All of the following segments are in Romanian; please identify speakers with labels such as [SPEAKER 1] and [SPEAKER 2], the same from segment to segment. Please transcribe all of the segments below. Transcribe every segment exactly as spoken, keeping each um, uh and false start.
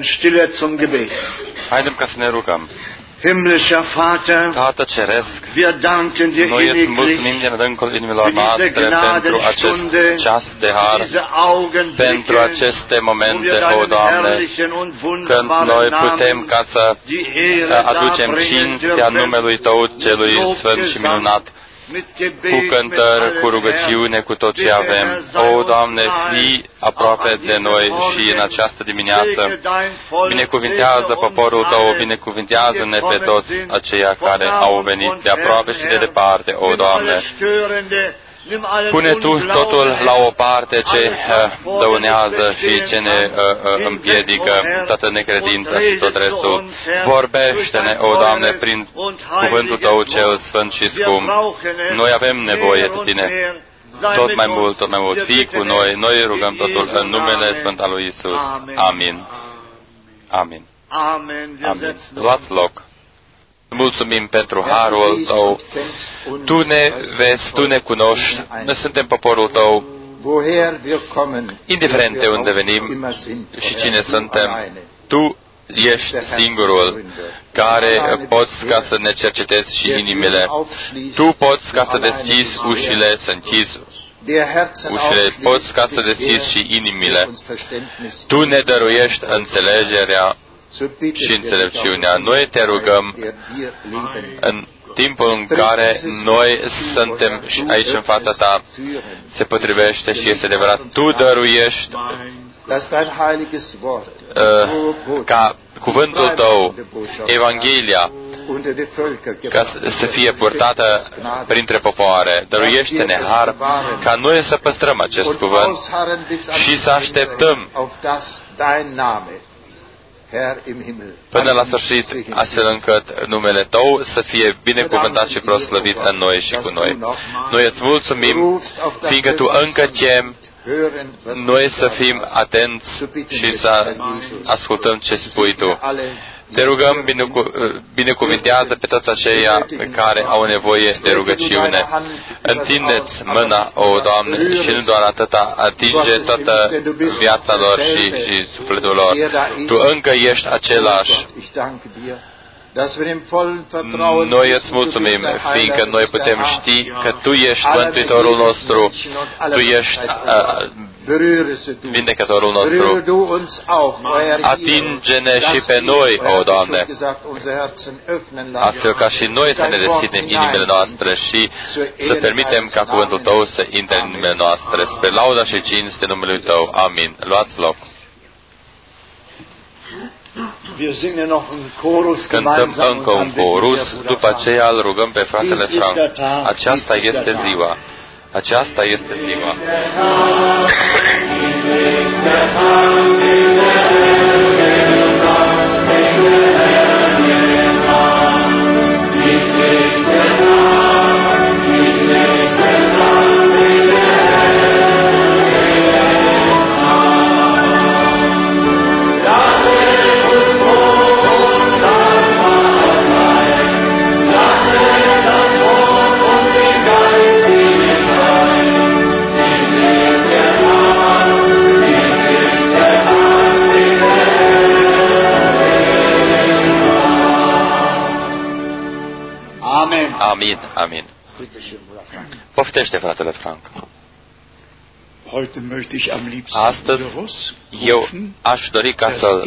[SPEAKER 1] stille zum Gebet.
[SPEAKER 2] Haidem ca să ne rugăm.
[SPEAKER 1] Himmlischer Vater,
[SPEAKER 2] Tată Ceresc,
[SPEAKER 1] wir danken dir
[SPEAKER 2] noi îți mulțumim
[SPEAKER 1] inniglich
[SPEAKER 2] din adâncul inimilor
[SPEAKER 1] für diese
[SPEAKER 2] noastre pentru acest
[SPEAKER 1] Gnadenstunde,
[SPEAKER 2] ceas de har,
[SPEAKER 1] diese
[SPEAKER 2] pentru
[SPEAKER 1] Augenblicke,
[SPEAKER 2] aceste
[SPEAKER 1] wo
[SPEAKER 2] momente,
[SPEAKER 1] wir
[SPEAKER 2] o
[SPEAKER 1] deinen
[SPEAKER 2] Doamne,
[SPEAKER 1] herrlichen und
[SPEAKER 2] când noi
[SPEAKER 1] wunderbaren
[SPEAKER 2] putem
[SPEAKER 1] Namen
[SPEAKER 2] ca să
[SPEAKER 1] die Ehre
[SPEAKER 2] aducem
[SPEAKER 1] darbringen
[SPEAKER 2] cinstea
[SPEAKER 1] dürfen,
[SPEAKER 2] numelui Tău celui sfânt și minunat,
[SPEAKER 1] mit
[SPEAKER 2] cu
[SPEAKER 1] Gebet, mit
[SPEAKER 2] cântări, cu
[SPEAKER 1] allem
[SPEAKER 2] rugăciune,
[SPEAKER 1] Herr.
[SPEAKER 2] cu tot ce avem. O, Doamne, fii aproape de noi și în această dimineață binecuvintează poporul Tău, binecuvintează-ne pe toți aceia care au venit de aproape și de departe, o, Doamne. Pune Tu totul la o parte ce uh, dăunează și ce ne uh, uh, împiedică, toată necredința și tot restul. Vorbește-ne, o Doamne, prin cuvântul Tău cel sfânt și scump. Noi avem nevoie de Tine tot mai mult, tot mai mult. Fii cu noi. Noi rugăm totul în numele Sfânt al lui Iisus. Amin. Amin. Amin. Luați loc. Mulțumim pentru harul Tău. Tu ne vezi, Tu ne cunoști, noi suntem poporul Tău, indiferent de unde venim și cine suntem. Tu ești singurul care poți ca să ne cercetezi și inimile. Tu poți ca să deschizi ușile, să închizi ușile, poți ca să deschizi și inimile. Tu ne dăruiești înțelegerea și înțelepciunea. Noi te rugăm în timpul în care noi suntem aici în fața Ta, se potrivește și este adevărat. Tu dăruiești uh, ca cuvântul Tău, Evanghelia, ca să fie purtată printre popoare. Dăruiește-ne har ca noi să păstrăm acest cuvânt și să așteptăm până la sfârșit, astfel încât numele Tău să fie binecuvântat și proslăvit în noi și cu noi. Noi îți mulțumim, fiindcă Tu încă chem noi să fim atenți și să ascultăm ce spui Tu. Te rugăm, binecu- binecuvintează pe toți aceia care au nevoie de rugăciune. Întindeți mâna, o Doamne, și nu doar atâta, atinge toată viața lor și, și sufletul lor. Tu încă ești același. Noi îți mulțumim, fiindcă noi putem ști că Tu ești Mântuitorul nostru, Tu ești uh, vindecătorul nostru. Atinge-ne și pe noi, o Doamne, astfel ca și noi să ne deschidem inimile noastre și să permitem ca cuvântul Tău să intre în inimile noastre, spre lauda și cinste numelui Tău. Amin. Luați loc. Cântăm încă un corus, după aceea îl rugăm pe fratele Frank. Aceasta este ziua. Aceasta este ziua. Amin, amin. Poftește, fratele Frank. Astăzi, eu aș dori ca să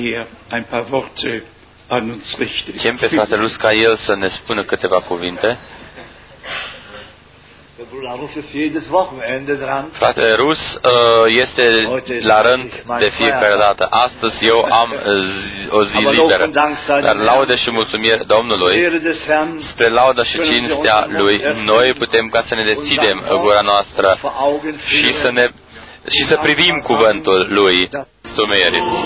[SPEAKER 2] chem pe fratele Rus ca el să ne spună câteva cuvinte. Fratele Rus este la rând de fiecare dată. Astăzi eu am o zi liberă, dar laudă și mulțumire Domnului, spre laudă și cinstea Lui, noi putem ca să ne deschidem gura noastră și să, ne, și să privim cuvântul Lui. Tu meriți.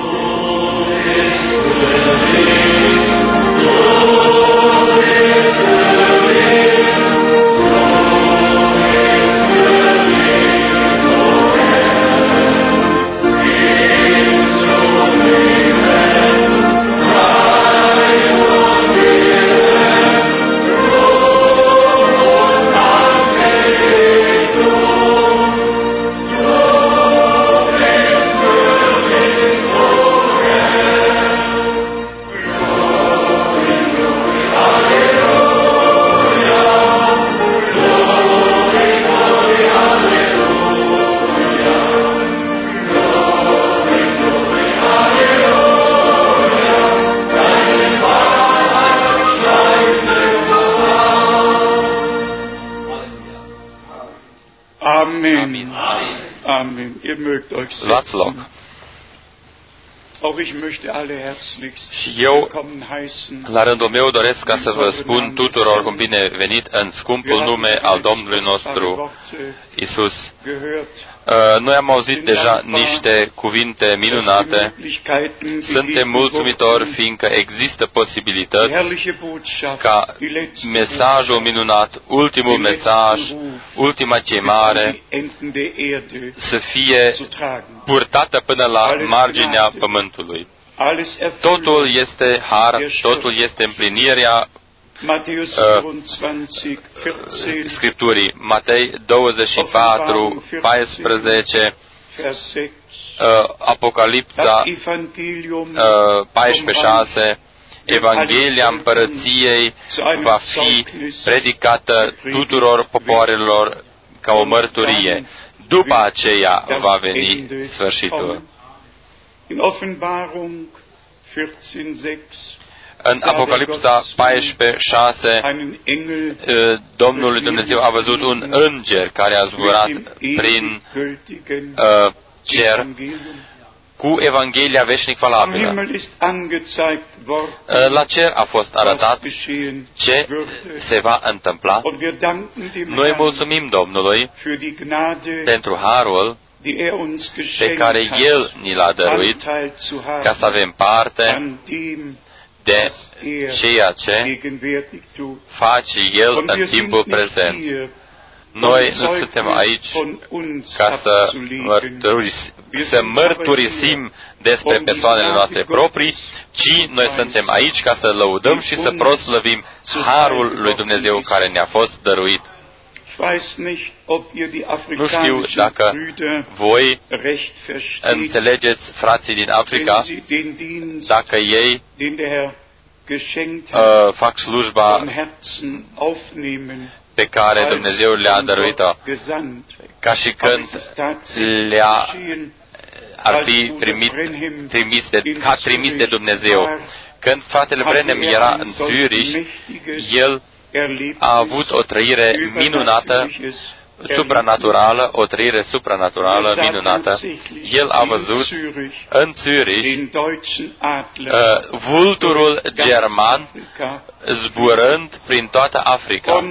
[SPEAKER 1] Amen. Ihr mögt euch
[SPEAKER 2] Luați loc.
[SPEAKER 1] setzen. Auch ich möchte alle herzlichst
[SPEAKER 2] Și eu,
[SPEAKER 1] willkommen heißen.
[SPEAKER 2] la rândul meu, doresc ca să vă spun tuturor cum bine venit în scumpul nume al Domnului nostru, Isus. Noi am auzit deja niște cuvinte minunate. Suntem mulțumitori fiindcă există posibilități ca mesajul minunat, ultimul mesaj, ultima chemare să fie purtată până la marginea pământului. Totul este har, totul este împlinirea uh, Scripturii. Matei douăzeci și patru, paisprezece, uh, Apocalipsa uh, paisprezece, șase, Evanghelia Împărăției va fi predicată tuturor popoarelor ca o mărturie. După aceea va veni sfârșitul. În Apocalipsa paisprezece, șase, Domnul lui Dumnezeu a văzut un înger care a zburat prin uh, cer cu Evanghelia veșnic valabilă. La cer a fost arătat ce se va întâmpla. Noi mulțumim Domnului pentru harul pe care El ni l-a dăruit ca să avem parte de ceea ce face El în timpul prezent. Noi nu suntem aici ca să, mărturis, să mărturisim despre persoanele noastre proprii, ci noi suntem aici ca să lăudăm și să proslăvim harul lui Dumnezeu care ne-a fost dăruit. Nu știu dacă voi înțelegeți frații din Africa, dacă ei uh, fac slujba pe care Dumnezeu le-a dăruit-o, ca și când le-a ar fi primit, trimis de, ca trimis de Dumnezeu. Când fratele Branham era în Zürich, el a avut o trăire minunată, supranaturală, o trăire supranaturală minunată. El a văzut în Zürich uh, vulturul german zburând prin toată Africa.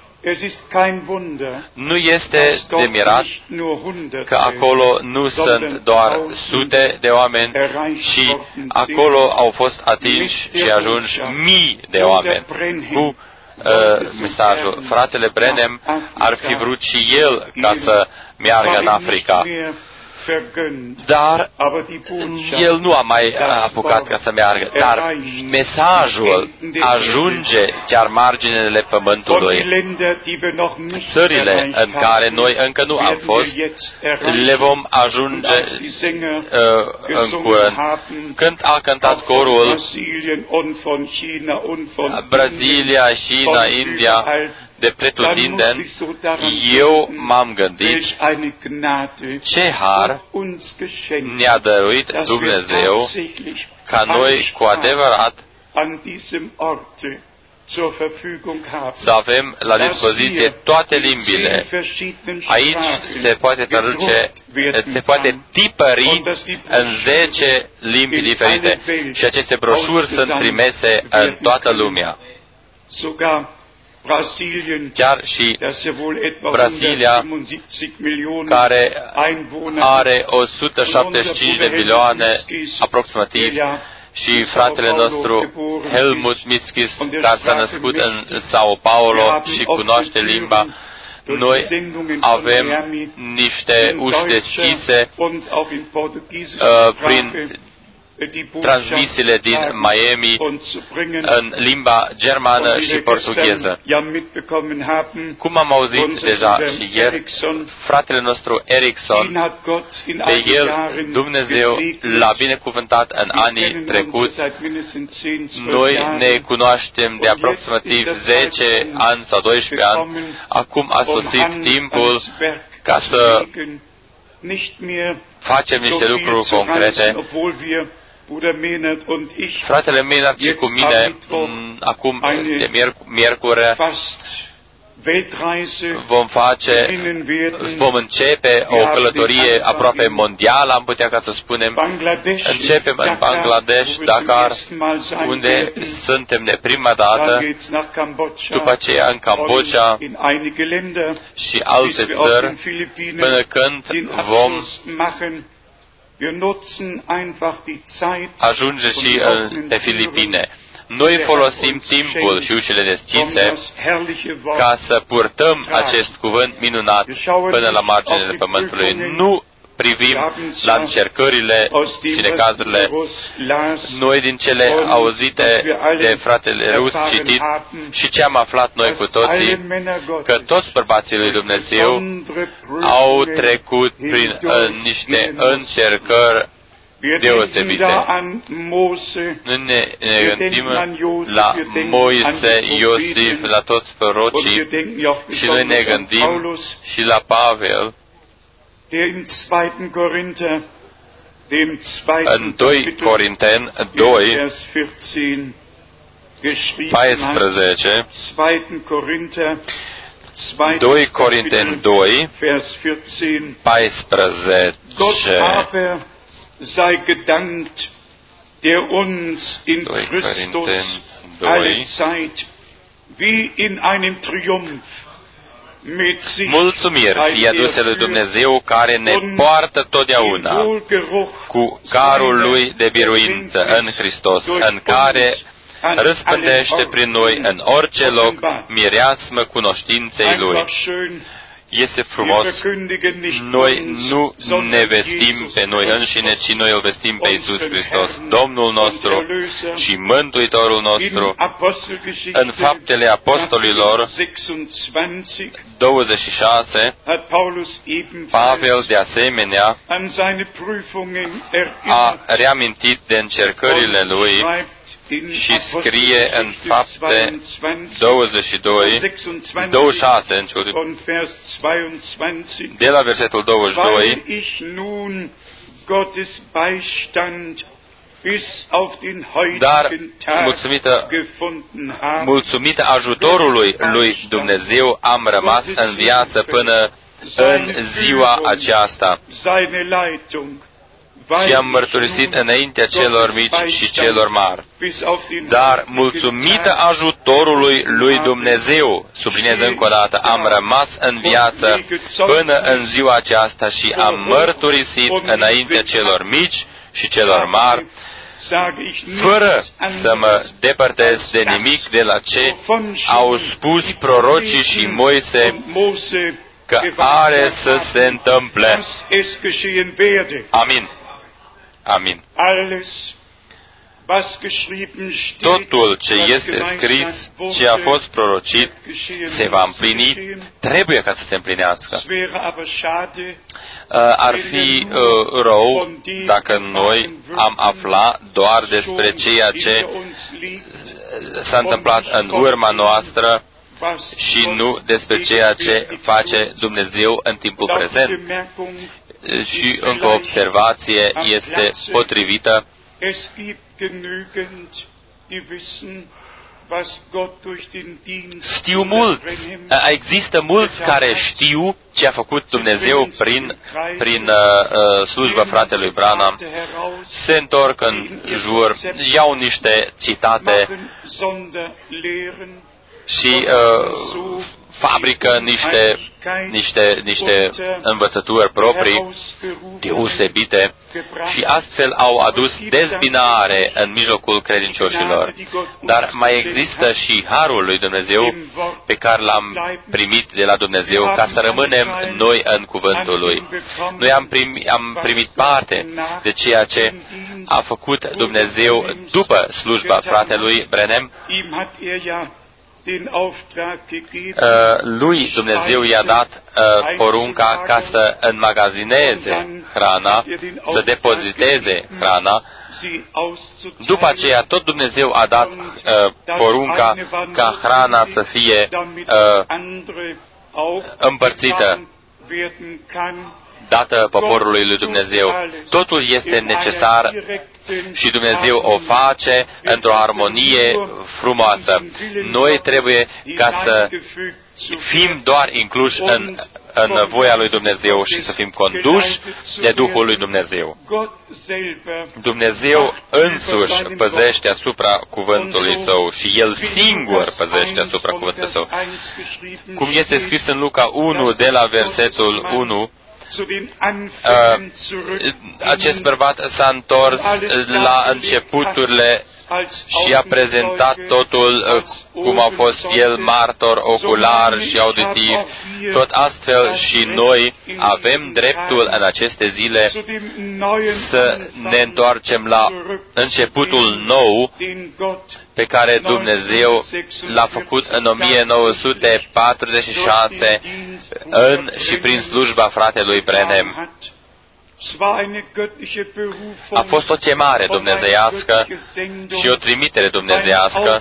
[SPEAKER 2] Nu este de mirat că acolo nu sunt doar sute de oameni, ci acolo au fost atinși și ajunși mii de oameni cu uh, mesajul. Fratele Branham ar fi vrut și el ca să meargă în Africa, dar el nu a mai apucat ca să meargă. Dar mesajul ajunge chiar marginile pământului. Țările în care noi încă nu am fost, le vom ajunge uh, în curând. Când a cântat corul Brazilia, China, India, de pretutindeni, eu m-am gândit ce har ne-a dăruit Dumnezeu ca noi cu adevărat să avem la dispoziție toate limbile. Aici se poate traduce, se poate tipări în zece limbi diferite și aceste broșuri sunt trimise în toată lumea. Chiar și Brazilia, care are o sută șaptezeci și cinci de milioane aproximativ, și fratele nostru Helmut Miskis, care s-a născut în Sao Paulo și cunoaște limba. Noi avem niște uși deschise uh, prin transmisiile din Miami în limba germană și portugheză. Cum am auzit deja și ieri, fratele nostru Erickson, pe el Dumnezeu l-a binecuvântat în anii trecuți. Noi ne cunoaștem de aproximativ zece ani sau doisprezece ani. Acum a sosit timpul ca să facem niște lucruri concrete. Fratele Maynard și cu mine, m- acum de mier- miercuri, vom face, vom începe o călătorie aproape mondială, am putea ca să spunem. Începem în Bangladesh, Dakar, unde suntem de prima dată, după aceea în Cambodgia și alte țări, până când vom ajunge și pe Filipine. Noi folosim timpul și ușile deschise ca să purtăm acest cuvânt minunat până la marginile pământului. Nu privim la încercările și necazurile. Noi din cele auzite de fratele Rus citit și ce am aflat noi cu toții, că toți bărbații lui Dumnezeu au trecut prin uh, niște încercări deosebite. Nu ne, ne gândim la Moise, Iosif, la toți prorocii și noi ne gândim și la Pavel, în doi Corinteni doi, paisprezece, doi Corinteni doi, paisprezece,
[SPEAKER 1] sei gedankt, der uns in Christus alle Zeit wie in einem Triumph mit sich
[SPEAKER 2] mulțumiri fie aduse lui Dumnezeu care ne poartă totdeauna cu carul lui de biruință în Hristos, în care răspândește prin noi în orice loc mireasmă cunoștinței Lui. Este frumos. Noi nu ne vestim pe noi înșine, ci noi îl vestim pe Iisus Hristos, Domnul nostru și Mântuitorul nostru. În Faptele Apostolilor douăzeci și șase, Pavel de asemenea a reamintit de încercările lui și scrie în Fapte douăzeci și doi, douăzeci și șase, de la versetul douăzeci și doi, dar mulțumită, mulțumită ajutorului lui Dumnezeu am rămas în viață până în ziua aceasta și am mărturisit înaintea celor mici și celor mari. Dar, mulțumită ajutorului lui Dumnezeu, subliniez încă o dată, am rămas în viață până în ziua aceasta și am mărturisit înaintea celor mici și celor mari, fără să mă depărtez de nimic de la ce au spus prorocii și Moise că are să se întâmple. Amin. Amin. Totul ce este scris, ce a fost prorocit, se va împlini, trebuie ca să se împlinească. Ar fi uh, rău dacă noi am aflat doar despre ceea ce s-a întâmplat în urma noastră și nu despre ceea ce face Dumnezeu în timpul prezent. Și încă o observație este potrivită. Știu mulți, există mulți care știu ce a făcut Dumnezeu prin, prin uh, slujba fratelui Branham, se întorc în jur, iau niște citate și uh, fabrică niște, niște, niște învățături proprii deosebite și astfel au adus dezbinare în mijlocul credincioșilor. Dar mai există și harul lui Dumnezeu pe care l-am primit de la Dumnezeu ca să rămânem noi în cuvântul Lui. Noi am primit, am primit parte de ceea ce a făcut Dumnezeu după slujba fratelui Branham. Uh, lui Dumnezeu i-a dat uh, porunca ca să înmagazineze hrana, să depoziteze hrana. După aceea, tot Dumnezeu a dat uh, porunca ca hrana să fie uh, împărțită dată poporului lui Dumnezeu. Totul este necesar și Dumnezeu o face într-o armonie frumoasă. Noi trebuie ca să fim doar incluși în, în voia lui Dumnezeu și să fim conduși de Duhul lui Dumnezeu. Dumnezeu însuși păzește asupra cuvântului Său și El singur păzește asupra cuvântului Său. Cum este scris în Luca unu, de la versetul unu, Uh, acest bărbat s-a întors la începuturile și a prezentat totul cum a fost el martor ocular și auditiv. Tot astfel și noi avem dreptul în aceste zile să ne întoarcem la începutul nou pe care Dumnezeu l-a făcut în o mie nouă sute patruzeci și șase în și prin slujba fratelui Branham. A fost o chemare dumnezeiască și o trimitere dumnezeiască,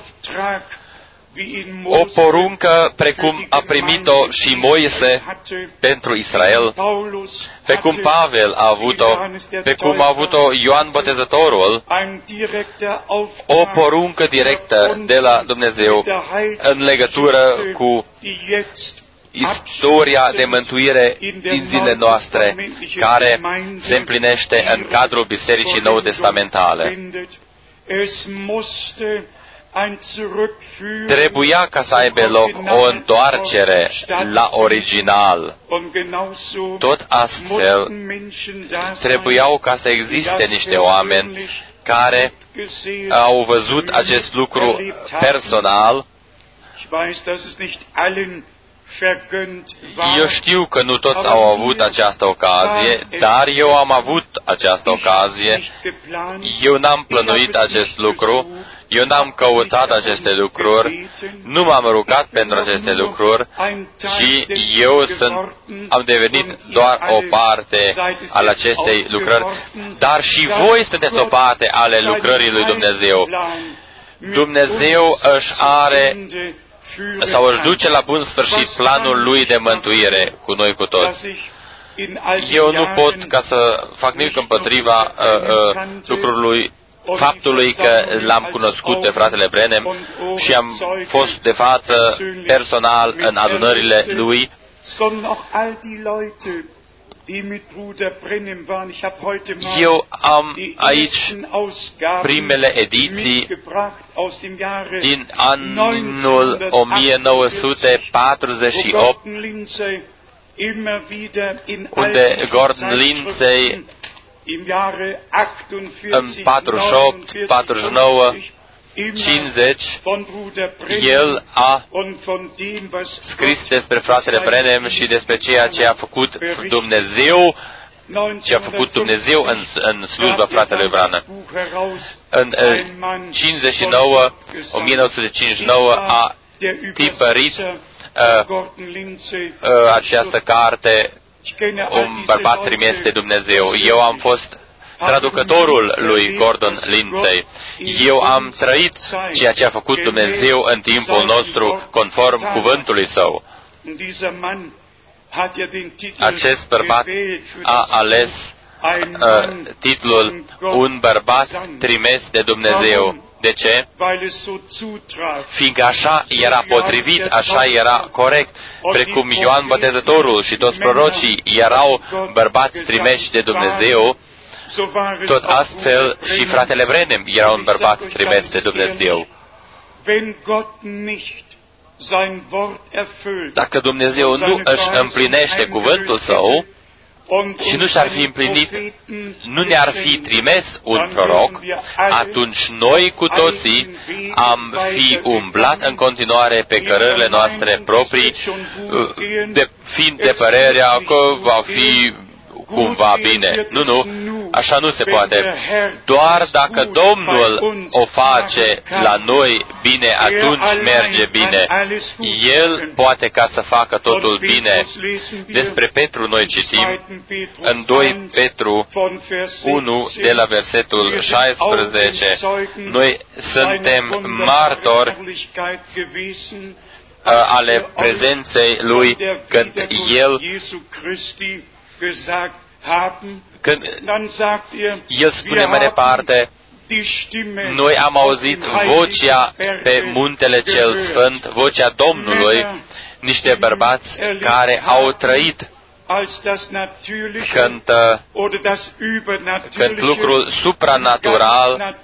[SPEAKER 2] o poruncă precum a primit-o și Moise pentru Israel, pe cum Pavel a avut-o, pe cum a avut-o Ioan Botezătorul, o poruncă directă de la Dumnezeu în legătură cu istoria de mântuire din zilele noastre, care se împlinește în cadrul Bisericii Nou Testamentale. Trebuia ca să aibă loc o întoarcere la original. Tot astfel, trebuiau ca să existe niște oameni care au văzut acest lucru personal. Eu știu că nu toți au avut această ocazie, dar eu am avut această ocazie. Eu n-am plănuit acest lucru, eu n-am căutat aceste lucruri, nu m-am rugat pentru aceste lucruri, ci eu sunt, am devenit doar o parte al acestei lucrări, dar și voi sunteți o parte ale lucrării lui Dumnezeu. Dumnezeu își are sau își duce la bun sfârșit planul lui de mântuire cu noi cu toți. Eu nu pot ca să fac nimic împotriva uh, uh, lucrului, faptului că l-am cunoscut pe fratele Branham și am fost de față personal în adunările lui. Eu am aici primele ediții din anul o mie nouă sute patruzeci și opt, unde Gordon Lindsay în patruzeci și opt, patruzeci și nouă, cincizeci, el a scris despre fratele Branham și despre ceea ce a făcut Dumnezeu, ce a făcut Dumnezeu în, în slujba fratelui Branham. În uh, cincizeci și nouă, o mie nouă sute cincizeci și nouă a tipărit uh, uh, această carte, Un bărbat trimis de Dumnezeu. Eu am fost traducătorul lui Gordon Lindsay. Eu am trăit ceea ce a făcut Dumnezeu în timpul nostru, conform cuvântului Său. Acest bărbat a ales uh, titlul Un bărbat trimis de Dumnezeu. De ce? Fiindcă așa era potrivit, așa era corect, precum Ioan Botezătorul și toți prorocii erau bărbați trimiși de Dumnezeu, tot astfel și fratele Branham era un bărbat trimis de Dumnezeu. Dacă Dumnezeu nu își împlinește cuvântul Său și nu și-ar fi împlinit, nu ne-ar fi trimis un proroc, atunci noi cu toții am fi umblat în continuare pe cărările noastre proprii, de, fiind de părerea că va fi cumva bine. Nu, nu, așa nu se poate. Doar dacă Domnul o face la noi bine, atunci merge bine. El poate ca să facă totul bine. Despre Petru noi citim în doi Petru unu, de la versetul șaisprezece. Noi suntem martori ale prezenței Lui când El Când el spune mai departe, noi am auzit vocea pe muntele cel sfânt, vocea Domnului, niște bărbați care au trăit când, când lucrul supranatural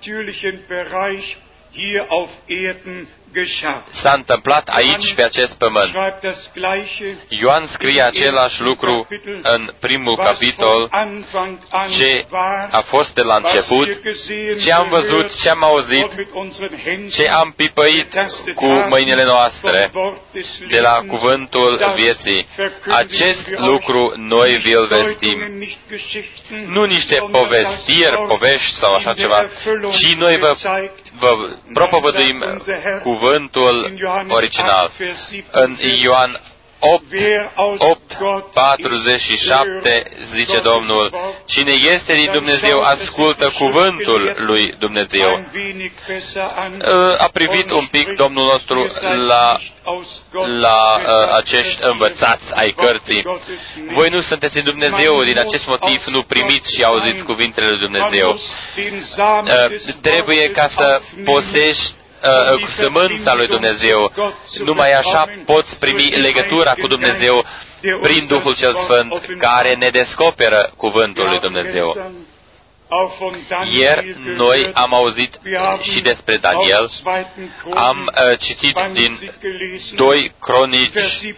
[SPEAKER 2] s-a întâmplat aici, pe acest pământ. Ioan scrie același lucru în primul capitol, ce a fost de la început, ce am văzut, ce am auzit, ce am pipăit cu mâinile noastre de la cuvântul vieții. Acest lucru noi vi-l vestim. Nu niște povestiri, povești sau așa ceva, ci noi vă vă propovăduim cuvântul original. În Ioan opt, patruzeci și șapte zice Domnul, cine este din Dumnezeu ascultă cuvântul lui Dumnezeu. A privit un pic Domnul nostru la, la uh, acești învățați ai cărții. Voi nu sunteți din Dumnezeu, din acest motiv nu primiți și auziți cuvintele lui Dumnezeu. Uh, trebuie ca să posești Uh, sămânța lui Dumnezeu. Numai așa poți primi legătura cu Dumnezeu prin Duhul cel Sfânt, care ne descoperă cuvântul lui Dumnezeu. Ieri noi am auzit și despre Daniel, am uh, citit din doi Cronici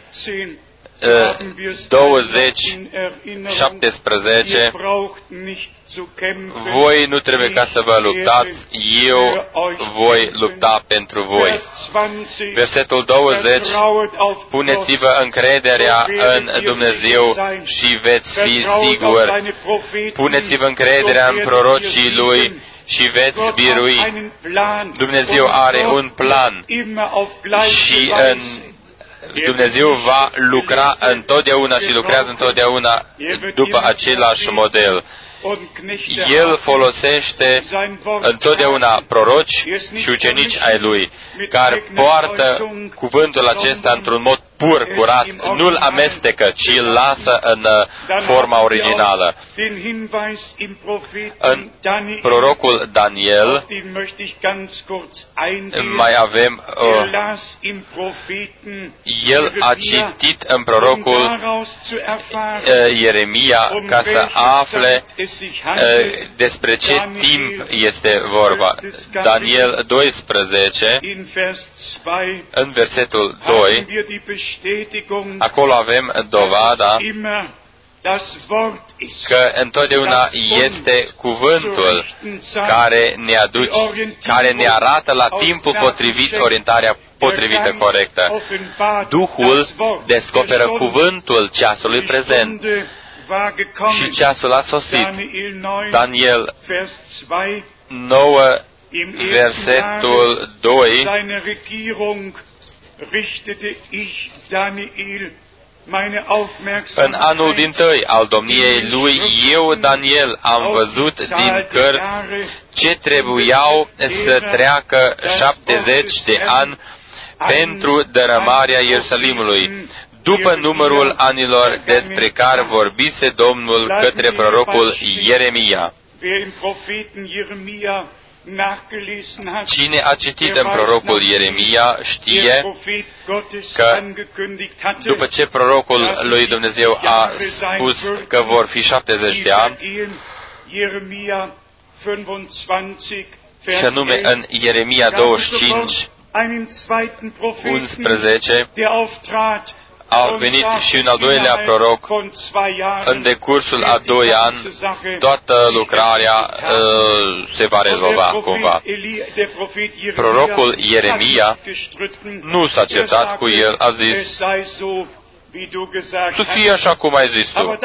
[SPEAKER 2] douăzeci, șaptesprezece, voi nu trebuie ca să vă luptați, eu voi lupta pentru voi. Versetul douăzeci, puneți-vă încrederea în Dumnezeu și veți fi siguri. Puneți-vă încrederea în prorocii Lui și veți birui. Dumnezeu are un plan și în Dumnezeu va lucra întotdeauna și lucrează întotdeauna după același model. El folosește întotdeauna proroci și ucenici ai Lui, care poartă cuvântul acesta într-un mod pur, curat, nu-l amestecă, ci îl lasă în forma originală. În prorocul Daniel mai avem, uh, el a citit în prorocul uh, Ieremia ca să afle uh, despre ce timp este vorba. Daniel doisprezece, în versetul doi, acolo avem dovada că întotdeauna este cuvântul care ne aduce, care ne arată la timpul potrivit orientarea potrivită, corectă. Duhul descoperă cuvântul ceasului prezent și ceasul a sosit. Daniel nouă, versetul doi, în anul dintâi al domniei lui, eu, Daniel, am văzut din cărți ce trebuiau să treacă șaptezeci de ani pentru dărâmarea Ierusalimului, după numărul anilor despre care vorbise Domnul către prorocul Ieremia. Cine a citit în prorocul Ieremia știe că după ce prorocul lui Dumnezeu a spus că vor fi șaptezeci de ani, și anume în Ieremia douăzeci și cinci, unsprezece, a venit și un al doilea proroc. În decursul a doi ani, toată lucrarea uh, se va rezolva cumva. Prorocul Ieremia nu s-a certat cu el, a zis, să fie așa cum ai zis tu.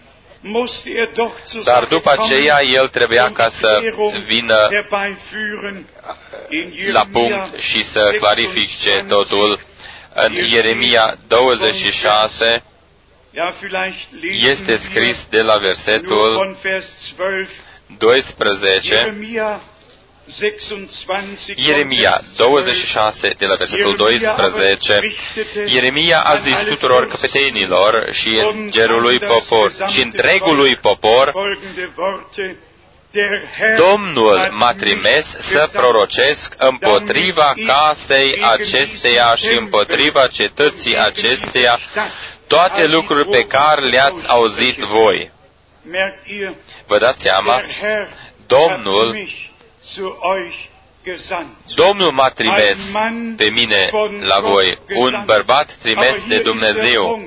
[SPEAKER 2] Dar după aceea el trebuia ca să vină la punct și să clarifice totul. În Ieremia douăzeci și șase este scris de la versetul doisprezece, Ieremia douăzeci și șase, de la versetul doisprezece, Ieremia a zis tuturor căpetenilor și îngerului popor și întregului popor: Domnul m-a trimis să prorocesc împotriva casei acesteia și împotriva cetății acesteia toate lucruri pe care le-ați auzit voi. Vă dați seama? Domnul Domnul m-a trimis pe mine la voi, un bărbat trimis de Dumnezeu.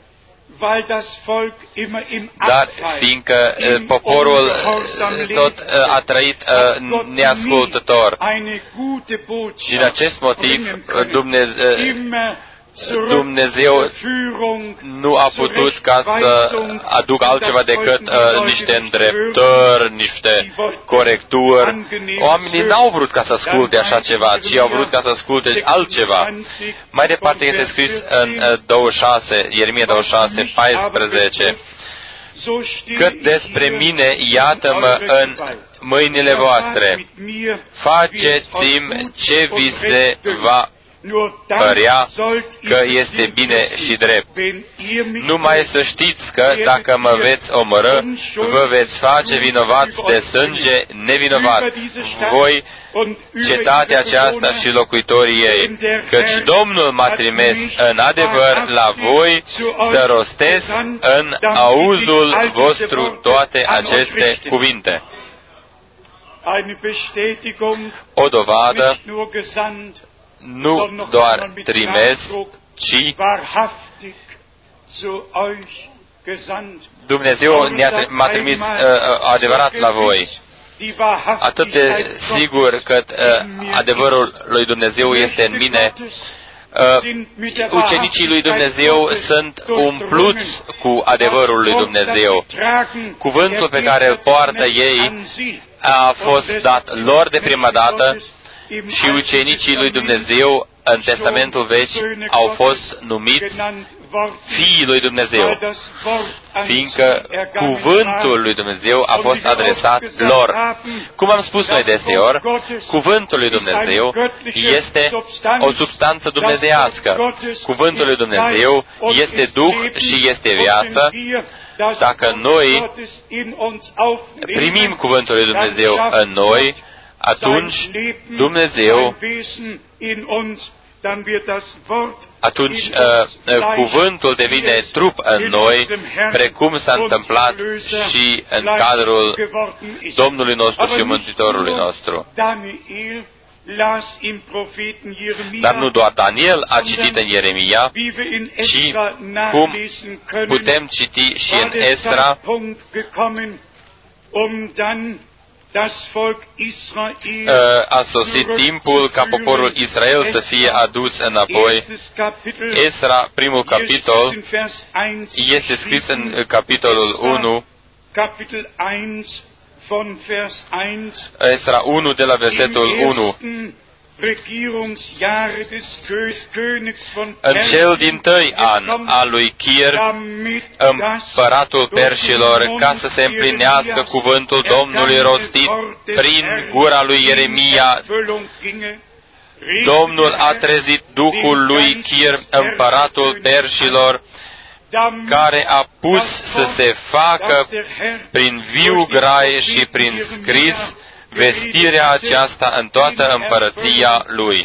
[SPEAKER 2] Dar fiindcă poporul tot a trăit neascultător, din acest motiv Dumnezeu, Dumnezeu nu a putut ca să aducă altceva decât uh, niște îndreptări, niște corecturi. Oamenii n-au vrut ca să asculte așa ceva, ci au vrut ca să asculte altceva. Mai departe este scris în uh, douăzeci și șase, Ieremia douăzeci și șase, paisprezece, cât despre mine, iată-mă în mâinile voastre, faceți-mi ce vi se va părea că este bine și drept. Numai să știți că dacă mă veți omorâ, vă veți face vinovați de sânge nevinovat, voi, cetatea aceasta și locuitorii ei, căci Domnul m-a trimis în adevăr la voi să rostesc în auzul vostru toate aceste cuvinte. O dovadă, nu doar trimis, ci Dumnezeu m-a trimis uh, adevărat la voi. Atât de sigur că uh, adevărul lui Dumnezeu este în mine, uh, ucenicii lui Dumnezeu sunt umpluți cu adevărul lui Dumnezeu. Cuvântul pe care îl poartă ei a fost dat lor de prima dată și ucenicii lui Dumnezeu în Testamentul Vechi au fost numiți fiii lui Dumnezeu, fiindcă cuvântul lui Dumnezeu a fost adresat lor. Cum am spus noi deseori, cuvântul lui Dumnezeu este o substanță dumnezeiască. Cuvântul lui Dumnezeu este Duh și este viață. Dacă noi primim cuvântul lui Dumnezeu în noi, atunci Dumnezeu, atunci uh, cuvântul devine trup în noi, precum s-a întâmplat și în cadrul Domnului nostru și Mântuitorului nostru. Dar nu doar Daniel a citit în Ieremia, ci cum putem citi și în Esra, a sosit timpul ca poporul Israel să fie adus înapoi. Esra, primul capitol, este scris în capitolul întâi, Esra unu de la versetul unu. În cel dintâi an al lui Kir, împăratul Perșilor, ca să se împlinească cuvântul Domnului rostit prin gura lui Ieremia, Domnul a trezit Duhul lui Kir, împăratul Perșilor, care a pus să se facă prin viu grai și prin scris vestirea aceasta în toată împărăția lui.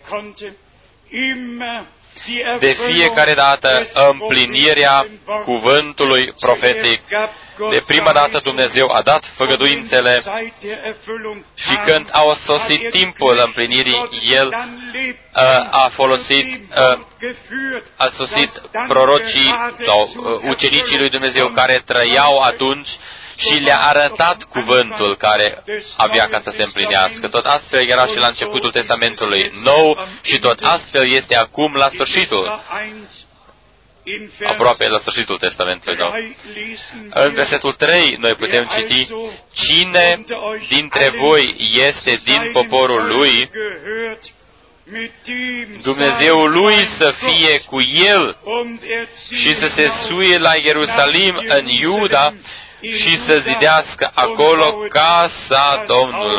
[SPEAKER 2] De fiecare dată împlinirea cuvântului profetic. De prima dată Dumnezeu a dat făgăduințele și când a sosit timpul împlinirii, El a, a folosit, a, a sosit prorocii sau ucenicii lui Dumnezeu care trăiau atunci și le-a arătat cuvântul care avea ca să se împlinească. Tot astfel era și la începutul Testamentului Nou și tot astfel este acum la sfârșitul, aproape la sfârșitul Testamentului Nou. În versetul trei noi putem citi: Cine dintre voi este din poporul lui, Dumnezeul lui să fie cu el și să se suie la Ierusalim în Iuda și să zidească acolo casa Domnului.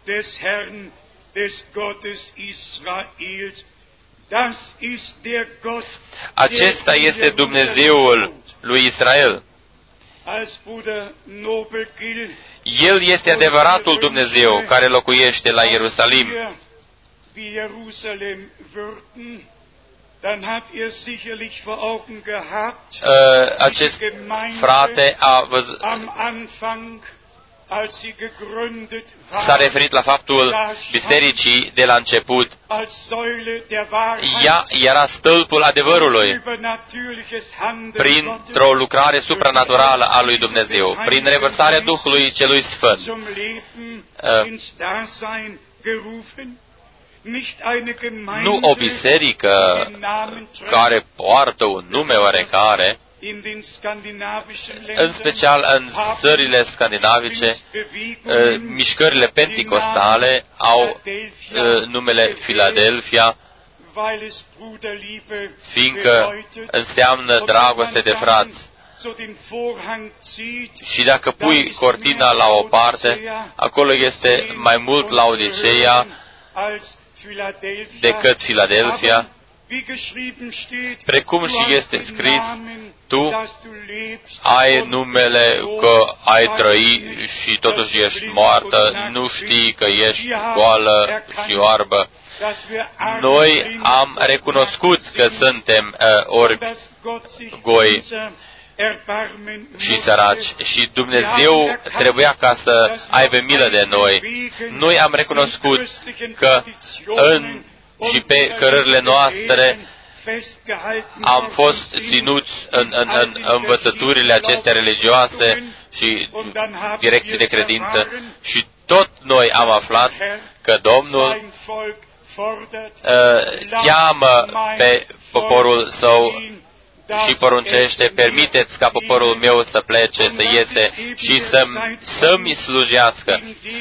[SPEAKER 1] des Herrn, des Gottes Israels. Das ist der Gott,
[SPEAKER 2] Acesta este Dumnezeul lui Israel.
[SPEAKER 1] als Bruder Nobel gilt.
[SPEAKER 2] El este adevăratul Dumnezeu care locuiește la Ierusalim.
[SPEAKER 1] Wie Jerusalem würden, dann hat er sicherlich vor Augen gehabt,
[SPEAKER 2] Uh, acest frate a văzut,
[SPEAKER 1] am Anfang, als sie gegründet
[SPEAKER 2] s-a referit
[SPEAKER 1] waren,
[SPEAKER 2] la faptul bisericii de la început.
[SPEAKER 1] als Säule der Wahrheit,
[SPEAKER 2] Ea era stâlpul adevărului
[SPEAKER 1] übernatürliches Handeln
[SPEAKER 2] printr-o
[SPEAKER 1] Gottes,
[SPEAKER 2] lucrare supranaturală a lui Dumnezeu, prin revărsarea Duhului Celui Sfânt.
[SPEAKER 1] zum Leben
[SPEAKER 2] Uh,
[SPEAKER 1] ins Dasein gerufen. Nicht eine Gemeinde,
[SPEAKER 2] Nu o biserică
[SPEAKER 1] den Namen trägt,
[SPEAKER 2] care poartă un nume oarecare,
[SPEAKER 1] in den skandinavischen
[SPEAKER 2] în
[SPEAKER 1] Ländern,
[SPEAKER 2] special în țările scandinavice, uh, mișcările penticostale au uh, numele Philadelphia,
[SPEAKER 1] weil es Bruderliebe
[SPEAKER 2] fiindcă
[SPEAKER 1] bedeutet,
[SPEAKER 2] înseamnă dragoste de frați.
[SPEAKER 1] so den Vorhang zieht,
[SPEAKER 2] Și dacă pui cortina la o parte, acolo este mai mult Laodiceea
[SPEAKER 1] als Philadelphia,
[SPEAKER 2] decât Philadelphia,
[SPEAKER 1] aber wie geschrieben steht,
[SPEAKER 2] precum
[SPEAKER 1] du
[SPEAKER 2] și
[SPEAKER 1] hast
[SPEAKER 2] este
[SPEAKER 1] den
[SPEAKER 2] scris,
[SPEAKER 1] Namen,
[SPEAKER 2] tu
[SPEAKER 1] dass du lebst
[SPEAKER 2] ai
[SPEAKER 1] und
[SPEAKER 2] numele
[SPEAKER 1] tot
[SPEAKER 2] că ai
[SPEAKER 1] weißt
[SPEAKER 2] trăi
[SPEAKER 1] nicht,
[SPEAKER 2] și totuși
[SPEAKER 1] dass du
[SPEAKER 2] ești
[SPEAKER 1] blind
[SPEAKER 2] moartă,
[SPEAKER 1] und nackt
[SPEAKER 2] nu
[SPEAKER 1] bist.
[SPEAKER 2] știi că ești
[SPEAKER 1] Wir haben
[SPEAKER 2] goală
[SPEAKER 1] erkannt,
[SPEAKER 2] și oarbă.
[SPEAKER 1] dass wir arm,
[SPEAKER 2] Noi
[SPEAKER 1] blind
[SPEAKER 2] am
[SPEAKER 1] und
[SPEAKER 2] recunoscut
[SPEAKER 1] nackt
[SPEAKER 2] că
[SPEAKER 1] sind,
[SPEAKER 2] suntem uh, orbi
[SPEAKER 1] dass Gott sich
[SPEAKER 2] goi
[SPEAKER 1] unser erbarmen
[SPEAKER 2] și
[SPEAKER 1] musste.
[SPEAKER 2] săraci și Dumnezeu trebuia ca să aibă milă de noi. Noi am recunoscut că în și pe cărările noastre am fost ținuți în, în, în învățăturile acestea religioase și direcții de credință și tot noi am aflat că Domnul uh, cheamă pe poporul său și poruncește, permiteți ca poporul meu să plece, să iese și să-mi, să-mi slujească.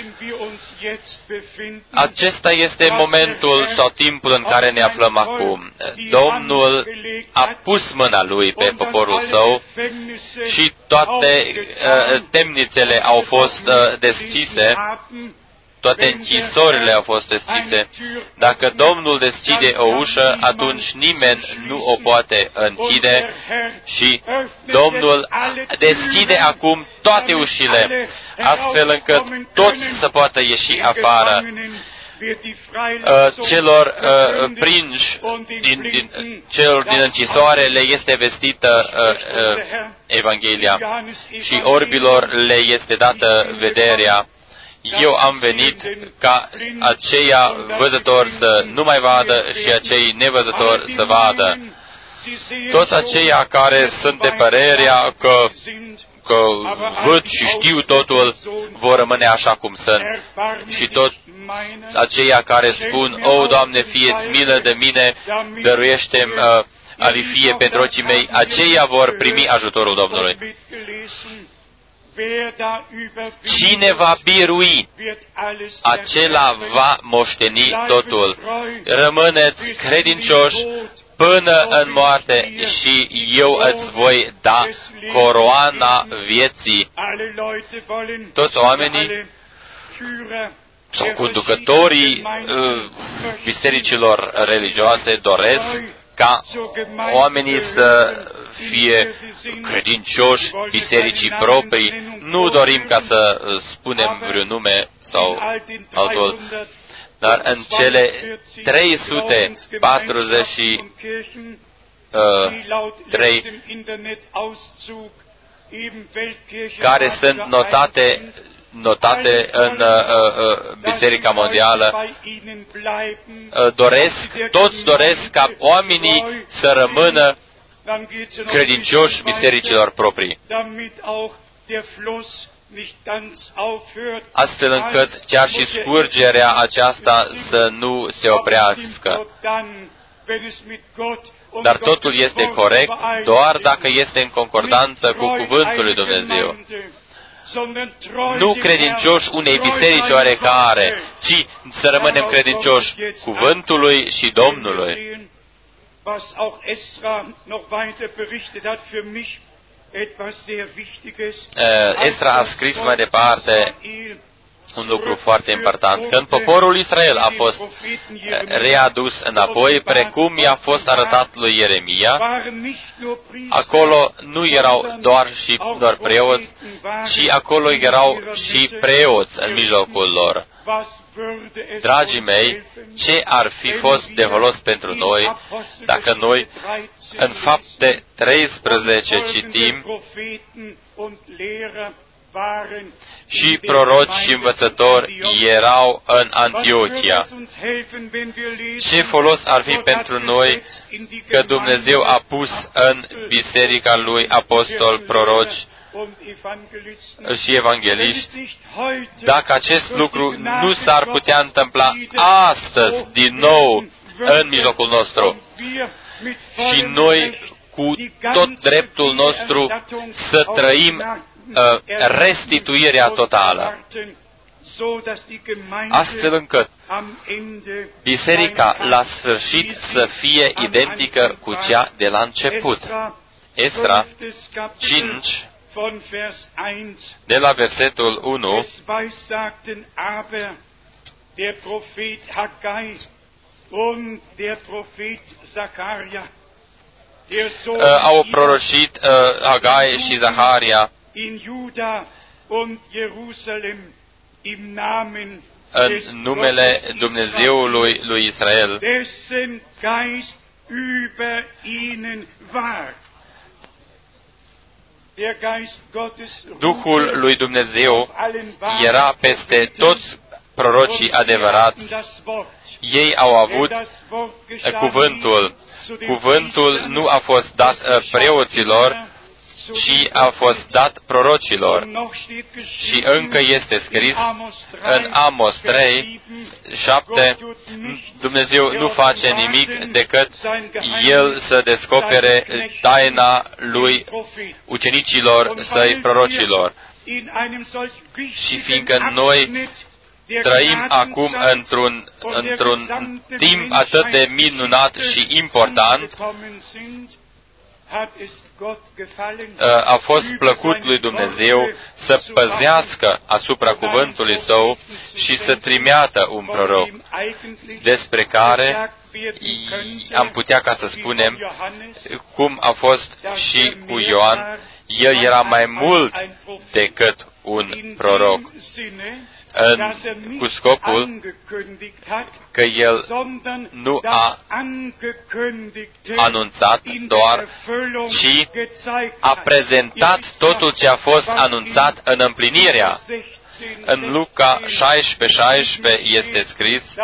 [SPEAKER 2] Acesta este momentul sau timpul în care ne aflăm acum. Domnul a pus mâna Lui pe poporul Său și toate uh, temnițele au fost uh, deschise, toate închisorile au fost deschise. Dacă Domnul deschide o ușă, atunci nimeni nu o poate închide și Domnul deschide acum toate ușile, astfel încât toți să poată ieși afară. Uh, celor uh, prinși, din, din, celor din închisoare le este vestită uh, uh, Evanghelia și orbilor le este dată vederea. Eu am venit ca aceia văzători să nu mai vadă și acei nevăzători să vadă. Toți aceia care sunt de părerea că, că văd și știu totul vor rămâne așa cum sunt. Și tot aceia care spun, o, Doamne, fie-ți milă de mine, dăruiește-mi uh, alifie pentru ochii mei, aceia vor primi ajutorul Domnului. Cine va birui, acela va moșteni totul. Rămâneți credincioși până în moarte și eu îți voi da coroana vieții. Toți oamenii sau conducătorii uh, bisericilor religioase doresc ca oamenii să fie credincioși bisericii proprii. Nu dorim ca să spunem vreun nume sau altul, dar în cele trei sute patruzeci și trei care sunt notate notate în uh, uh, Biserica Mondială, uh, doresc, toți doresc ca oamenii să rămână credincioși bisericilor proprii, astfel încât chiar și scurgerea aceasta să nu se oprească. Dar totul este corect doar dacă este în concordanță cu Cuvântul lui Dumnezeu. Nu credincioși unei biserici oarecare, ci să rămânem credincioși Cuvântului și Domnului. Esra a scris mai departe un lucru foarte important. Când poporul Israel a fost readus înapoi, precum i-a fost arătat lui Ieremia, acolo nu erau doar și doar preoți, ci acolo erau și preoți în mijlocul lor. Dragii mei, ce ar fi fost de folos pentru noi dacă noi în Fapte treisprezece citim și proroci și învățători erau în Antiochia? Ce folos ar fi pentru noi că Dumnezeu a pus în biserica lui apostoli, proroci și evangeliști, dacă acest lucru nu s-ar putea întâmpla astăzi din nou în mijlocul nostru și noi cu tot dreptul nostru să trăim uh, restituirea totală, astfel încât biserica la sfârșit să fie identică cu cea de la început. Esra cinci, de la versetul unu,
[SPEAKER 1] der Prophet Haggai und der Prophet Zacharia, der Sohn
[SPEAKER 2] uh, au prorocit uh, Hagai și Zaharia
[SPEAKER 1] in Juda und Jerusalem im Namen
[SPEAKER 2] în numele Dumnezeului lui Israel,
[SPEAKER 1] dessen Geist über ihnen war. Der Geist Gottes
[SPEAKER 2] Duhul lui Dumnezeu era peste toți prorocii adevărați. Ei au avut cuvântul. Cuvântul nu a fost dat preoților, ci a fost dat prorocilor. Și încă este scris în Amos trei, șapte, Dumnezeu nu face nimic decât El să descopere taina lui ucenicilor săi prorocilor. Și fiindcă noi trăim acum într-un, într-un timp atât de minunat și important, a fost plăcut lui Dumnezeu să păzească asupra cuvântului Său și să trimeată un proroc, despre care am putea ca să spunem, cum a fost și cu Ioan, el era mai mult decât un proroc, în, cu scopul că el nu a anunțat doar, ci a prezentat totul ce a fost anunțat în împlinirea. În Luca șaisprezece șaisprezece este scris,